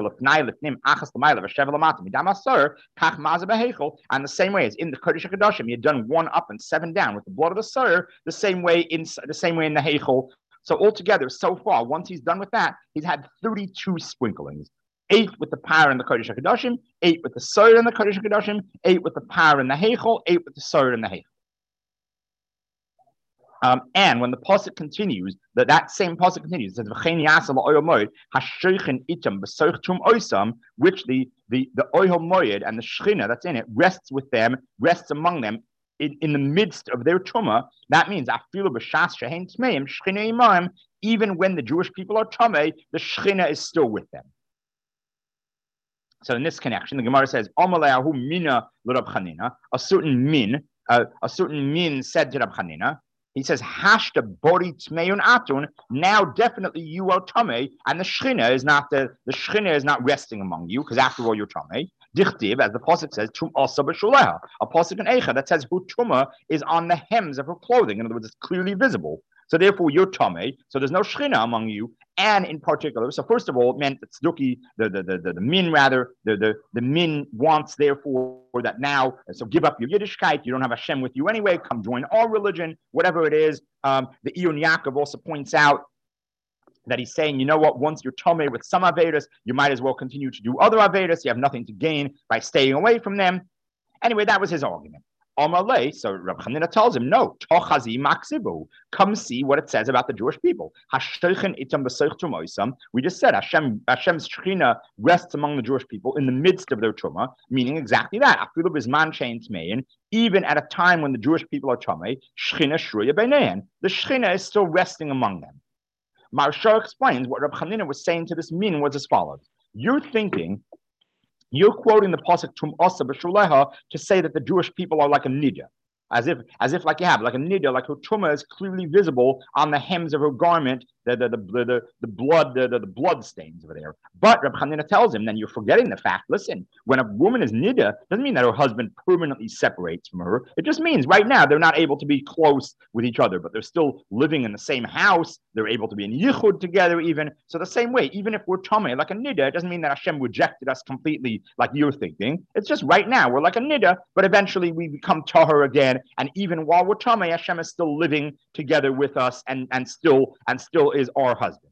A: the same way as in the Kodesh HaKadoshim, he had done one up and seven down with the blood of the Sur, the same way in the same way in the Heichel. So altogether, so far, once he's done with that, he's had thirty-two sprinklings. Eight with the power in the Kodesh HaKadoshim, eight with the Sur in the Kodesh HaKadoshim, eight with the power in the Heichel, eight with the Sur in the Heichel. Um, and when the pasuk continues, that that same pasuk continues, it says, which the the the Ohel Moed and the Shechina that's in it rests with them, rests among them in, in the midst of their Tumah. That means even when the Jewish people are Tameh, the Shechina is still with them. So in this connection, the Gemara says, mina a certain min, uh, a certain min said to Rab Chanina. He says, Hashta bori tmeun atun. Now definitely you are tamei, and the Shechina is not the the Shechina is not resting among you, because after all you're tamei. Dichtiv, as the pasuk says, tum asa b'shuleha. A pasuk in Eicha that says hu tuma is on the hems of her clothing. In other words, it's clearly visible. So therefore you're tamei. So there's no Shechina among you. And in particular, so first of all, it meant that Tzduki, the, the, the, the, the min rather, the, the, the min wants therefore that now, so give up your Yiddishkeit, you don't have Hashem with you anyway, come join our religion, whatever it is. Um, the Iyun Yaakov also points out that he's saying, you know what, once you're Tomei with some Avedas, you might as well continue to do other Avedas, you have nothing to gain by staying away from them. Anyway, that was his argument. Amalei, so Rab Chanina tells him, no, tochazi maksibu. Come see what it says about the Jewish people. We just said Hashem, Hashem's Shechina rests among the Jewish people in the midst of their Tumah, meaning exactly that. Even at a time when the Jewish people are Tumah, Shechina shruya beinein. The Shechina is still resting among them. Maharsha explains what Rab Chanina was saying to this min was as follows. You're thinking You're quoting the pasuk Tum Asa B'Shuleha to say that the Jewish people are like a nidya, as if, as if like you have, like a nidya, like her tumah is clearly visible on the hems of her garment, the the the the, the blood, the, the, the blood stains over there. But Reb Chanina tells him, then you're forgetting the fact. Listen, when a woman is nidya, doesn't mean that her husband permanently separates from her. It just means right now they're not able to be close with each other, but they're still living in the same house. They're able to be in yichud together even. So the same way, even if we're tamei like a nidya, it doesn't mean that Hashem rejected us completely like you're thinking. It's just right now we're like a nidya, but eventually we become tahor again. And even while we're tamei, Hashem is still living together with us and, and still and still is our husband.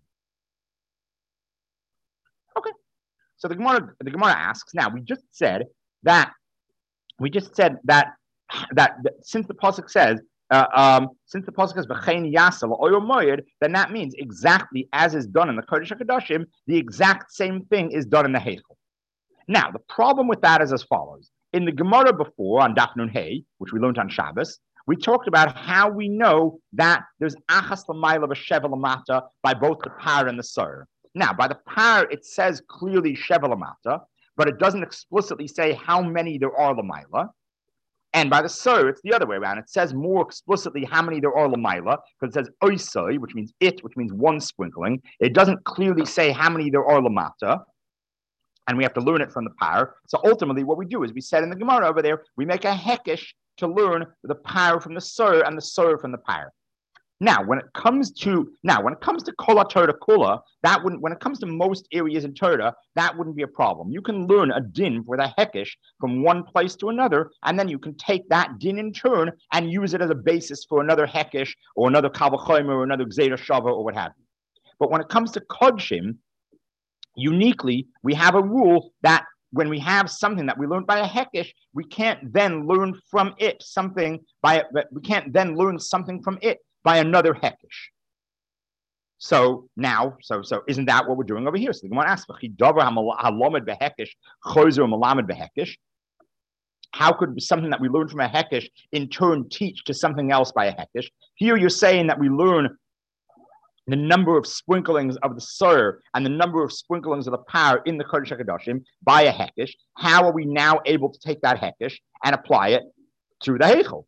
A: Okay. So the Gemara, the Gemara asks, now we just said that we just said that that, that since the pasuk says uh, um, since the pasuk says v'chein yasa la'oyer moed, then that means exactly as is done in the Kodesh HaKadoshim, the exact same thing is done in the Heichel. Now the problem with that is as follows. In the Gemara before on Daf Nun Hey, which we learned on Shabbos, we talked about how we know that there's achas l'mayla v'sheva l'mata by both the par and the sur. Now, by the par, it says clearly sheva l'mata, but it doesn't explicitly say how many there are l'mayla. And by the sur, it's the other way around. It says more explicitly how many there are l'mayla, because it says oisoi, which means it, which means one sprinkling. It doesn't clearly say how many there are l'mata. And we have to learn it from the par. So ultimately, what we do is we said in the Gemara over there, we make a hekesh to learn the par from the sur and the sur from the par. Now, when it comes to now, when it comes to kola Torah kula, that wouldn't. When it comes to most areas in Torah, that wouldn't be a problem. You can learn a din with a hekesh from one place to another, and then you can take that din in turn and use it as a basis for another hekesh or another kavachomer or another gzeira shava or what have you. But when it comes to kodshim, uniquely, we have a rule that when we have something that we learned by a hekesh, we can't then learn from it something by we can't then learn something from it by another hekesh. So now, so so isn't that what we're doing over here? So the Gemara asks, how could something that we learn from a hekesh in turn teach to something else by a hekesh? Here you're saying that we learn the number of sprinklings of the sur and the number of sprinklings of the par in the Kodesh HaKadoshim by a hekesh. How are we now able to take that hekesh and apply it to the Heichel?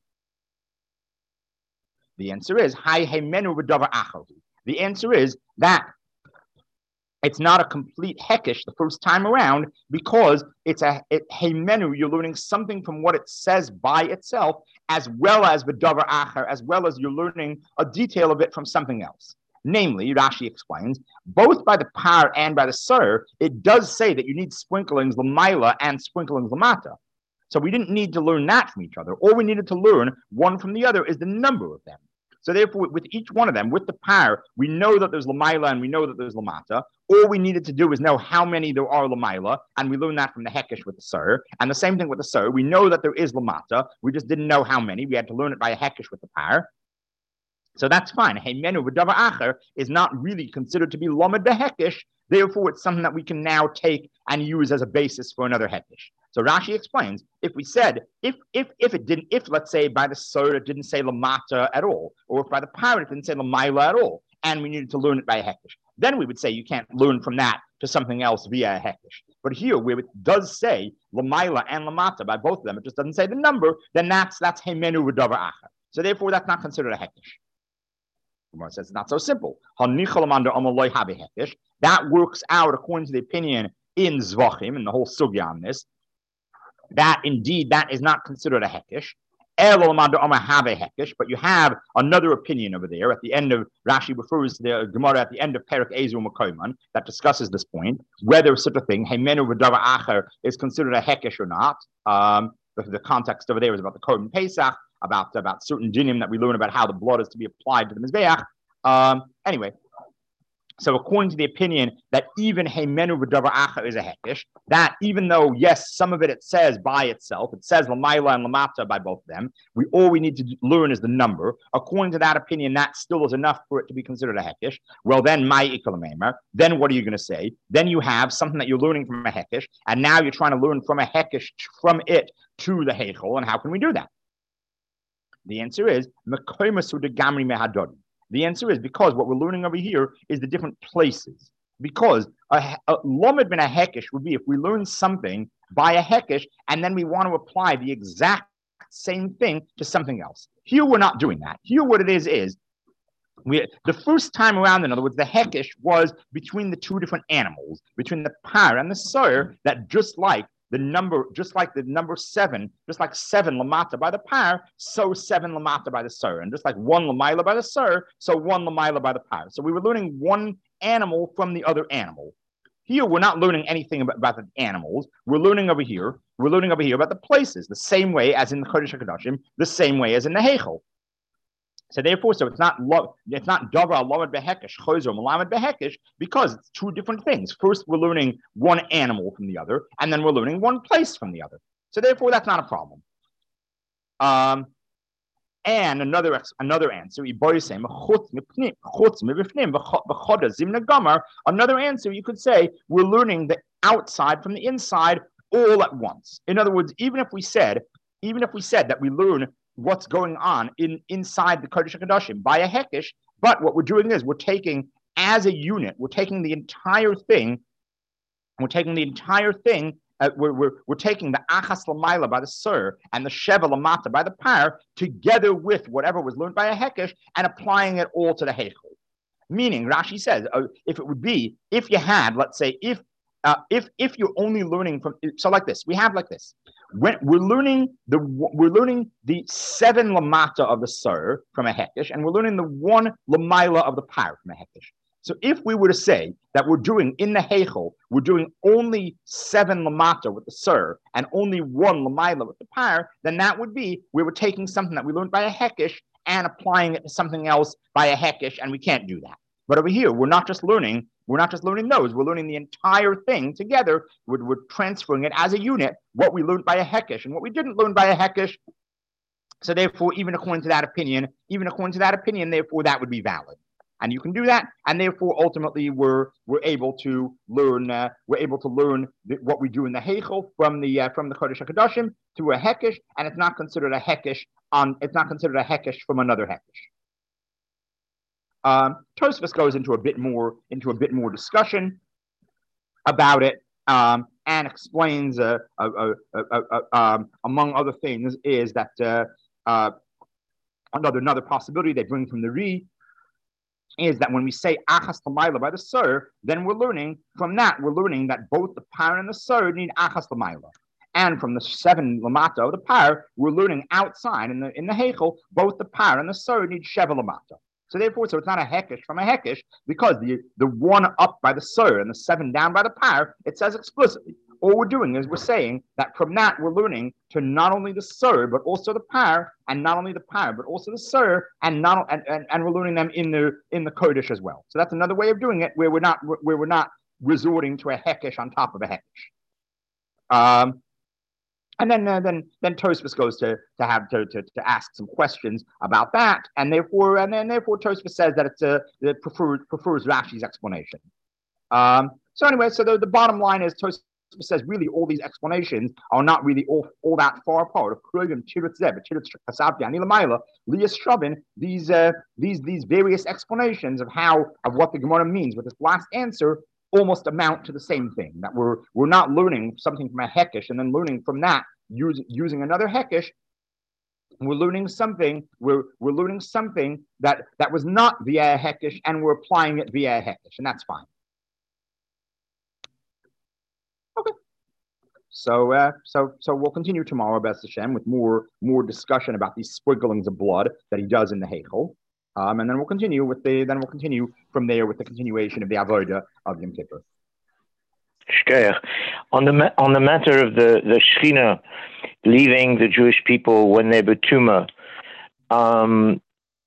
A: The answer is Hai Heimenu v'davar achar. The answer is that it's not a complete hekesh the first time around because it's a it, Heimenu. You're learning something from what it says by itself, as well as v'davar achar, as well as you're learning a detail of it from something else. Namely, Rashi explains, both by the par and by the sur, it does say that you need sprinklings lamaila and sprinklings lamata. So we didn't need to learn that from each other. All we needed to learn one from the other is the number of them. So therefore, with each one of them, with the par, we know that there's lamaila and we know that there's lamata. All we needed to do is know how many there are lamaila, and we learned that from the hekesh with the sur. And the same thing with the sur. We know that there is lamata. We just didn't know how many. We had to learn it by a hekesh with the par. So that's fine. Heimenu v'davar acher is not really considered to be lamed behekesh. Therefore, it's something that we can now take and use as a basis for another hekesh. So Rashi explains, if we said, if if if it didn't, if let's say by the sur it didn't say lamata at all, or if by the power it didn't say lamaila at all, and we needed to learn it by a hekesh, then we would say you can't learn from that to something else via a hekesh. But here, where it does say lamaila and lamata by both of them, it just doesn't say the number, then that's that's heimenu v'davar acher. So therefore, that's not considered a hekesh. Gemara says it's not so simple. That works out according to the opinion in Zvachim, and the whole sugya on this, that indeed that is not considered a hekesh. But you have another opinion over there at the end of Rashi refers to the Gemara at the end of Perek Ezu Makoman that discusses this point, whether such a thing, Heimenu v'davar acher, is considered a hekesh or not. Um, the, the context over there is about the Korban Pesach, about, about certain dinim that we learn about how the blood is to be applied to the Mizbeach. Um, anyway, so according to the opinion that even Heimenu v'davar acher is a hekesh, that even though, yes, some of it it says by itself, it says lamaila and lamata by both of them, we all we need to learn is the number. According to that opinion, that still is enough for it to be considered a hekesh. Well, then, my ikalamemer, then what are you going to say? Then you have something that you're learning from a hekesh, and now you're trying to learn from a hekesh, from it to the heichel, and how can we do that? The answer is, the answer is because what we're learning over here is the different places. Because a, a lomed ben a hekesh would be if we learn something by a hekesh and then we want to apply the exact same thing to something else. Here we're not doing that. Here what it is is, we, the first time around, in other words, the hekesh was between the two different animals, between the par and the sur, that just like the number, just like the number seven, just like seven lamata by the par, so seven lamata by the sur. And just like one lamaila by the sur, so one lamaila by the par. So we were learning one animal from the other animal. Here, we're not learning anything about, about the animals. We're learning over here, we're learning over here about the places, the same way as in the Kodesh HaKadoshim, the same way as in the Heichel. So therefore, so it's not lo, it's not davar lamed behekesh chozer malamed behekesh because it's two different things. First, we're learning one animal from the other, and then we're learning one place from the other. So therefore, that's not a problem. Um, and another another answer, another answer, you could say we're learning the outside from the inside all at once. In other words, even if we said, even if we said that we learn what's going on in inside the Kodesh HaKadoshim by a hekesh, but what we're doing is we're taking as a unit, we're taking the entire thing, we're taking the entire thing, uh, we're, we're, we're taking the achas lamaila by the sur and the sheva lamata by the par together with whatever was learned by a hekesh and applying it all to the heichel. Meaning, Rashi says, uh, if it would be, if you had, let's say, if Uh, if if you're only learning from, so like this, we have like this. When we're learning the we're learning the seven lamata of the sur from a hekesh, and we're learning the one lamaila of the par from a hekesh. So if we were to say that we're doing in the heichel, we're doing only seven lamata with the sur and only one lamaila with the par, then that would be we were taking something that we learned by a hekesh and applying it to something else by a hekesh, and we can't do that. But over here, we're not just learning. We're not just learning those. We're learning the entire thing together. We're, we're transferring it as a unit, what we learned by a hekesh and what we didn't learn by a hekesh. So therefore, even according to that opinion, even according to that opinion, therefore, that would be valid. And you can do that. And therefore, ultimately, we're we're able to learn. Uh, we're able to learn the, what we do in the heichel from the uh, from the Kodesh HaKadoshim through a hekesh, and it's not considered a hekesh on. It's not considered a hekesh from another hekesh. Um, Tosfos goes into a bit more into a bit more discussion about it um, and explains, uh, uh, uh, uh, uh, um, among other things, is that uh, uh, another another possibility they bring from the Ri is that when we say achas l'mayla by the sur, then we're learning from that we're learning that both the par and the sur need achas l'mayla. And from the seven lamata of the par, we're learning outside in the in the heichel, both the par and the sur need sheva lamata. So therefore, so it's not a hekesh from a hekesh because the, the one up by the sir and the seven down by the par, it says explicitly. All we're doing is we're saying that from that we're learning to not only the sir but also the par, and not only the par but also the sir, and not and, and, and we're learning them in the in the kodesh as well. So that's another way of doing it where we're not where we're not resorting to a hekesh on top of a hekesh. Um, And then, uh, then, then Tosfos goes to to have to, to to ask some questions about that, and therefore, and then therefore Tosfos says that it's a it prefers prefers Rashi's explanation. Um, so anyway, so the, the bottom line is Tosfos says really all these explanations are not really all, all that far apart. These uh, these these various explanations of how of what the Gemara means with this last answer almost amount to the same thing. That we're we're not learning something from a hekesh and then learning from that use, using another hekesh. We're learning something. We're we're learning something that that was not via a hekesh, and we're applying it via a hekesh, and that's fine. Okay. So uh, so so we'll continue tomorrow, B'ez Hashem, with more more discussion about these sprinklings of blood that he does in the heichal. Um, and then we'll continue with the. Then we'll continue from there with the continuation of the avoda of Yom Kippur.
C: Shkeach. On the on the matter of the the Shechina leaving the Jewish people when they're betuma, um,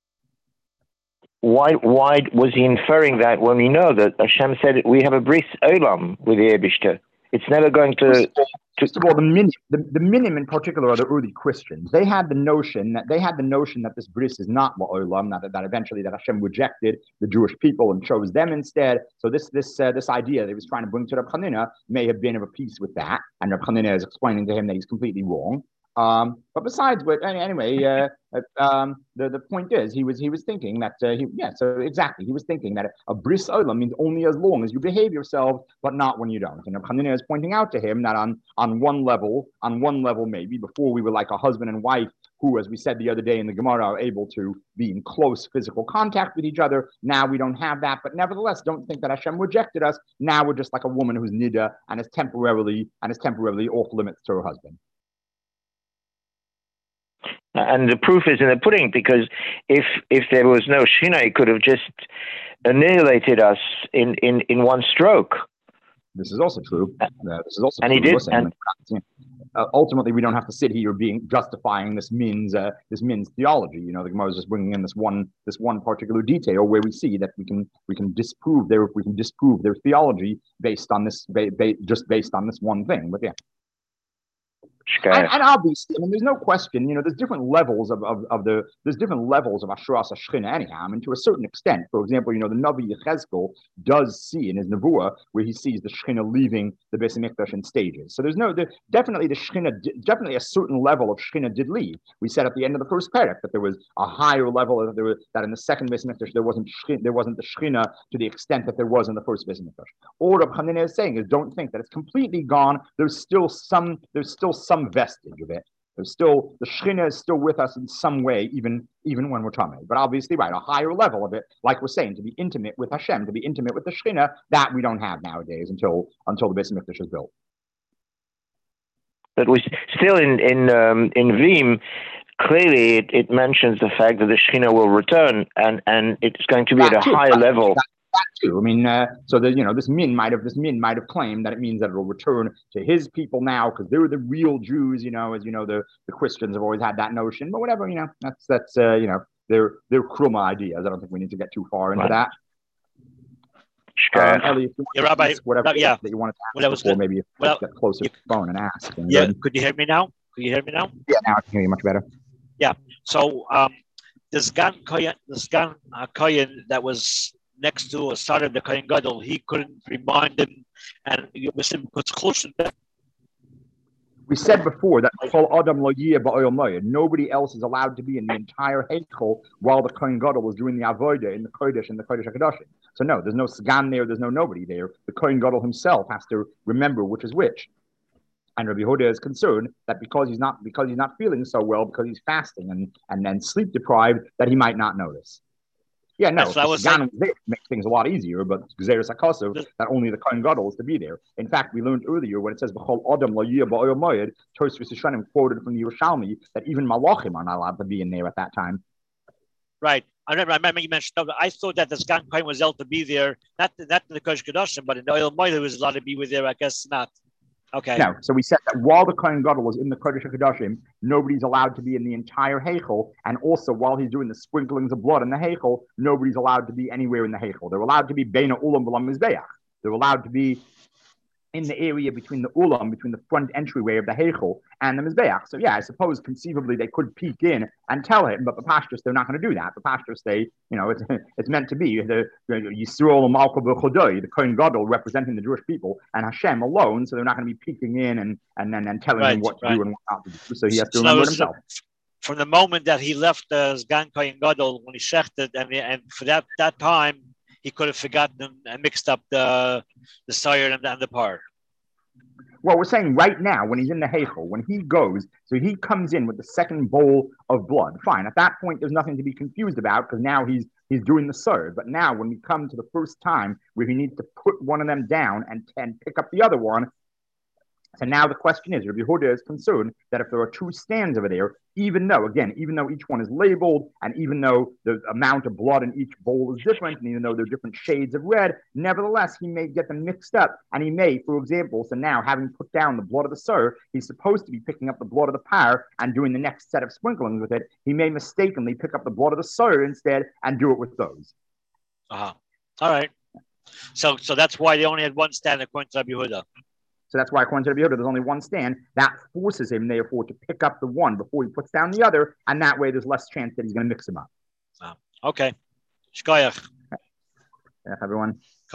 C: why why was he inferring that when we know that Hashem said we have a bris olam with the Eibishter? It's never going to.
A: First of all, the minim, the, the minim in particular are the early Christians. They had the notion that they had the notion that this bris is not la'olam, that that eventually that Hashem rejected the Jewish people and chose them instead. So this this uh, this idea that he was trying to bring to Reb Chanina may have been of a piece with that, and Reb Chanina is explaining to him that he's completely wrong. Um, but besides, what anyway, uh, um, the the point is, he was he was thinking that uh, he yeah, so exactly, he was thinking that a bris olam means only as long as you behave yourself, but not when you don't. And Hanina is pointing out to him that on on one level, on one level maybe before we were like a husband and wife who, as we said the other day in the Gemara, are able to be in close physical contact with each other. Now we don't have that, but nevertheless, don't think that Hashem rejected us. Now we're just like a woman who's nida and is temporarily and is temporarily off limits to her husband.
C: And the proof is in the pudding, because if if there was no Shina, he could have just annihilated us in, in, in one stroke.
A: This is also true. Uh, this is also
C: and
A: true.
C: he did.
A: Listen, and uh, ultimately, we don't have to sit here being justifying this min's uh, this min's theology. You know, the Gemara is just bringing in this one this one particular detail where we see that we can we can disprove their we can disprove their theology based on this ba- ba- just based on this one thing. But yeah. And, and obviously, I mean, there's no question, you know, there's different levels of, of, of the, there's different levels of Asheras HaShechina anyhow. I mean, to a certain extent, for example, you know, the Navi Yechezkel does see in his Nevuah where he sees the Shechina leaving the Beis HaMikdash in stages. So there's no, there, definitely the Shechina, definitely a certain level of Shechina did leave. We said at the end of the first parak that there was a higher level, that, there was, that in the second Beis HaMikdash there wasn't, there wasn't the Shechina to the extent that there was in the first Beis HaMikdash. All Reb Chanina is saying is don't think that it's completely gone. There's still some, there's still some vestige of it. There's still the Shechina is still with us in some way, even even when we're Tamei. But obviously, right, a higher level of it, like we're saying, to be intimate with Hashem, to be intimate with the Shechina, that we don't have nowadays until until the Beis HaMikdash is built.
C: But we still in in um, in Vim, clearly it, it mentions the fact that the Shechina will return, and, and it's going to be that at a too, higher level.
A: That, that too. I mean, uh, so that you know, this min might have this min might have claimed that it means that it will return to his people now because they're the real Jews. You know, as you know, the, the Christians have always had that notion. But whatever, you know, that's that's uh, you know, they're they're kruma ideas. I don't think we need to get too far into right. that. Um, Ellie,
B: yeah, Rabbi,
A: whatever
B: yeah.
A: that you want to ask
B: well,
A: before, maybe you
B: well,
A: get closer
B: you,
A: to the phone and ask. And
B: yeah,
A: then,
B: could you hear me now? Could you hear me now?
A: Yeah, now I can hear you much better.
B: Yeah. So um, the Sgan Kohen, the Sgan uh, Kohen that was next to or started the Kohen Gadol, he couldn't remind him, and Muslim puts close to that.
A: We said before that nobody else is allowed to be in the entire Heichel while the Kohen Gadol was doing the Avodah in the Kodesh and the Kodesh HaKadoshim. So no, there's no Sgan there, there's no nobody there. The Kohen Gadol himself has to remember which is which. And Rabbi Yehuda is concerned that because he's not because he's not feeling so well, because he's fasting and and then sleep deprived, that he might not notice. Yeah, no, Sgan saying, there makes things a lot easier, but Gzeres HaKosov, that only the Kohen Gadol is to be there. In fact, we learned earlier when it says B'chol Adam Lo Yiyah Ba'oil Moed, Tosfos Yisranim quoted from the Yerushalmi that even Malachim are not allowed to be in there at that time.
B: Right. I remember, I remember you mentioned. No, I thought that the Sgan Kohen was able to be there, not not in the Kodesh Kodashim, but in the Oil Moed, he was allowed to be with there. I guess not. Okay.
A: No, so we said that while the Kohen Gadol was in the Kodesh HaKadoshim, nobody's allowed to be in the entire Heichel, and also while he's doing the sprinklings of blood in the Heichel, nobody's allowed to be anywhere in the Heichel. They're allowed to be Beina Ulam V'Lam Mizbeach. They're allowed to be in the area between the Ulam, between the front entryway of the Heichel and the Mizbeach. So yeah, I suppose conceivably they could peek in and tell him, but the pastors, they're not going to do that. The pastors say, you know, it's it's meant to be the Yisrael Malka B'Chodoi, the Kohen Gadol representing the Jewish people, and Hashem alone, so they're not going to be peeking in and and then and telling
B: right,
A: him what to
B: right.
A: do and what not to do. So he has to
B: so
A: remember it himself.
B: From the moment that he left the uh, Sgan Kohen Gadol, when he shechted, and, and for that, that time, he could have forgotten and mixed up the the sire and the, and the par.
A: Well, we're saying right now, when he's in the Heichel, when he goes, so he comes in with the second bowl of blood. Fine. At that point, there's nothing to be confused about because now he's he's doing the serve. But now when we come to the first time where he needs to put one of them down and, and pick up the other one, so now the question is, Rabbi Yehuda is concerned that if there are two stands over there, even though, again, even though each one is labeled, and even though the amount of blood in each bowl is different, and even though there are different shades of red, nevertheless, he may get them mixed up. And he may, for example, so now having put down the blood of the sir, he's supposed to be picking up the blood of the par and doing the next set of sprinklings with it. He may mistakenly pick up the blood of the sir instead and do it with those.
B: Uh-huh. All right. So so that's why they only had one stand according to Rabbi Yehuda.
A: So that's why, according to Rabbi Yehuda, there's only one stand. That forces him, therefore, to pick up the one before he puts down the other, and that way there's less chance that he's going to mix them up.
B: Oh, okay. Shkoyach.
A: Yeah, everyone.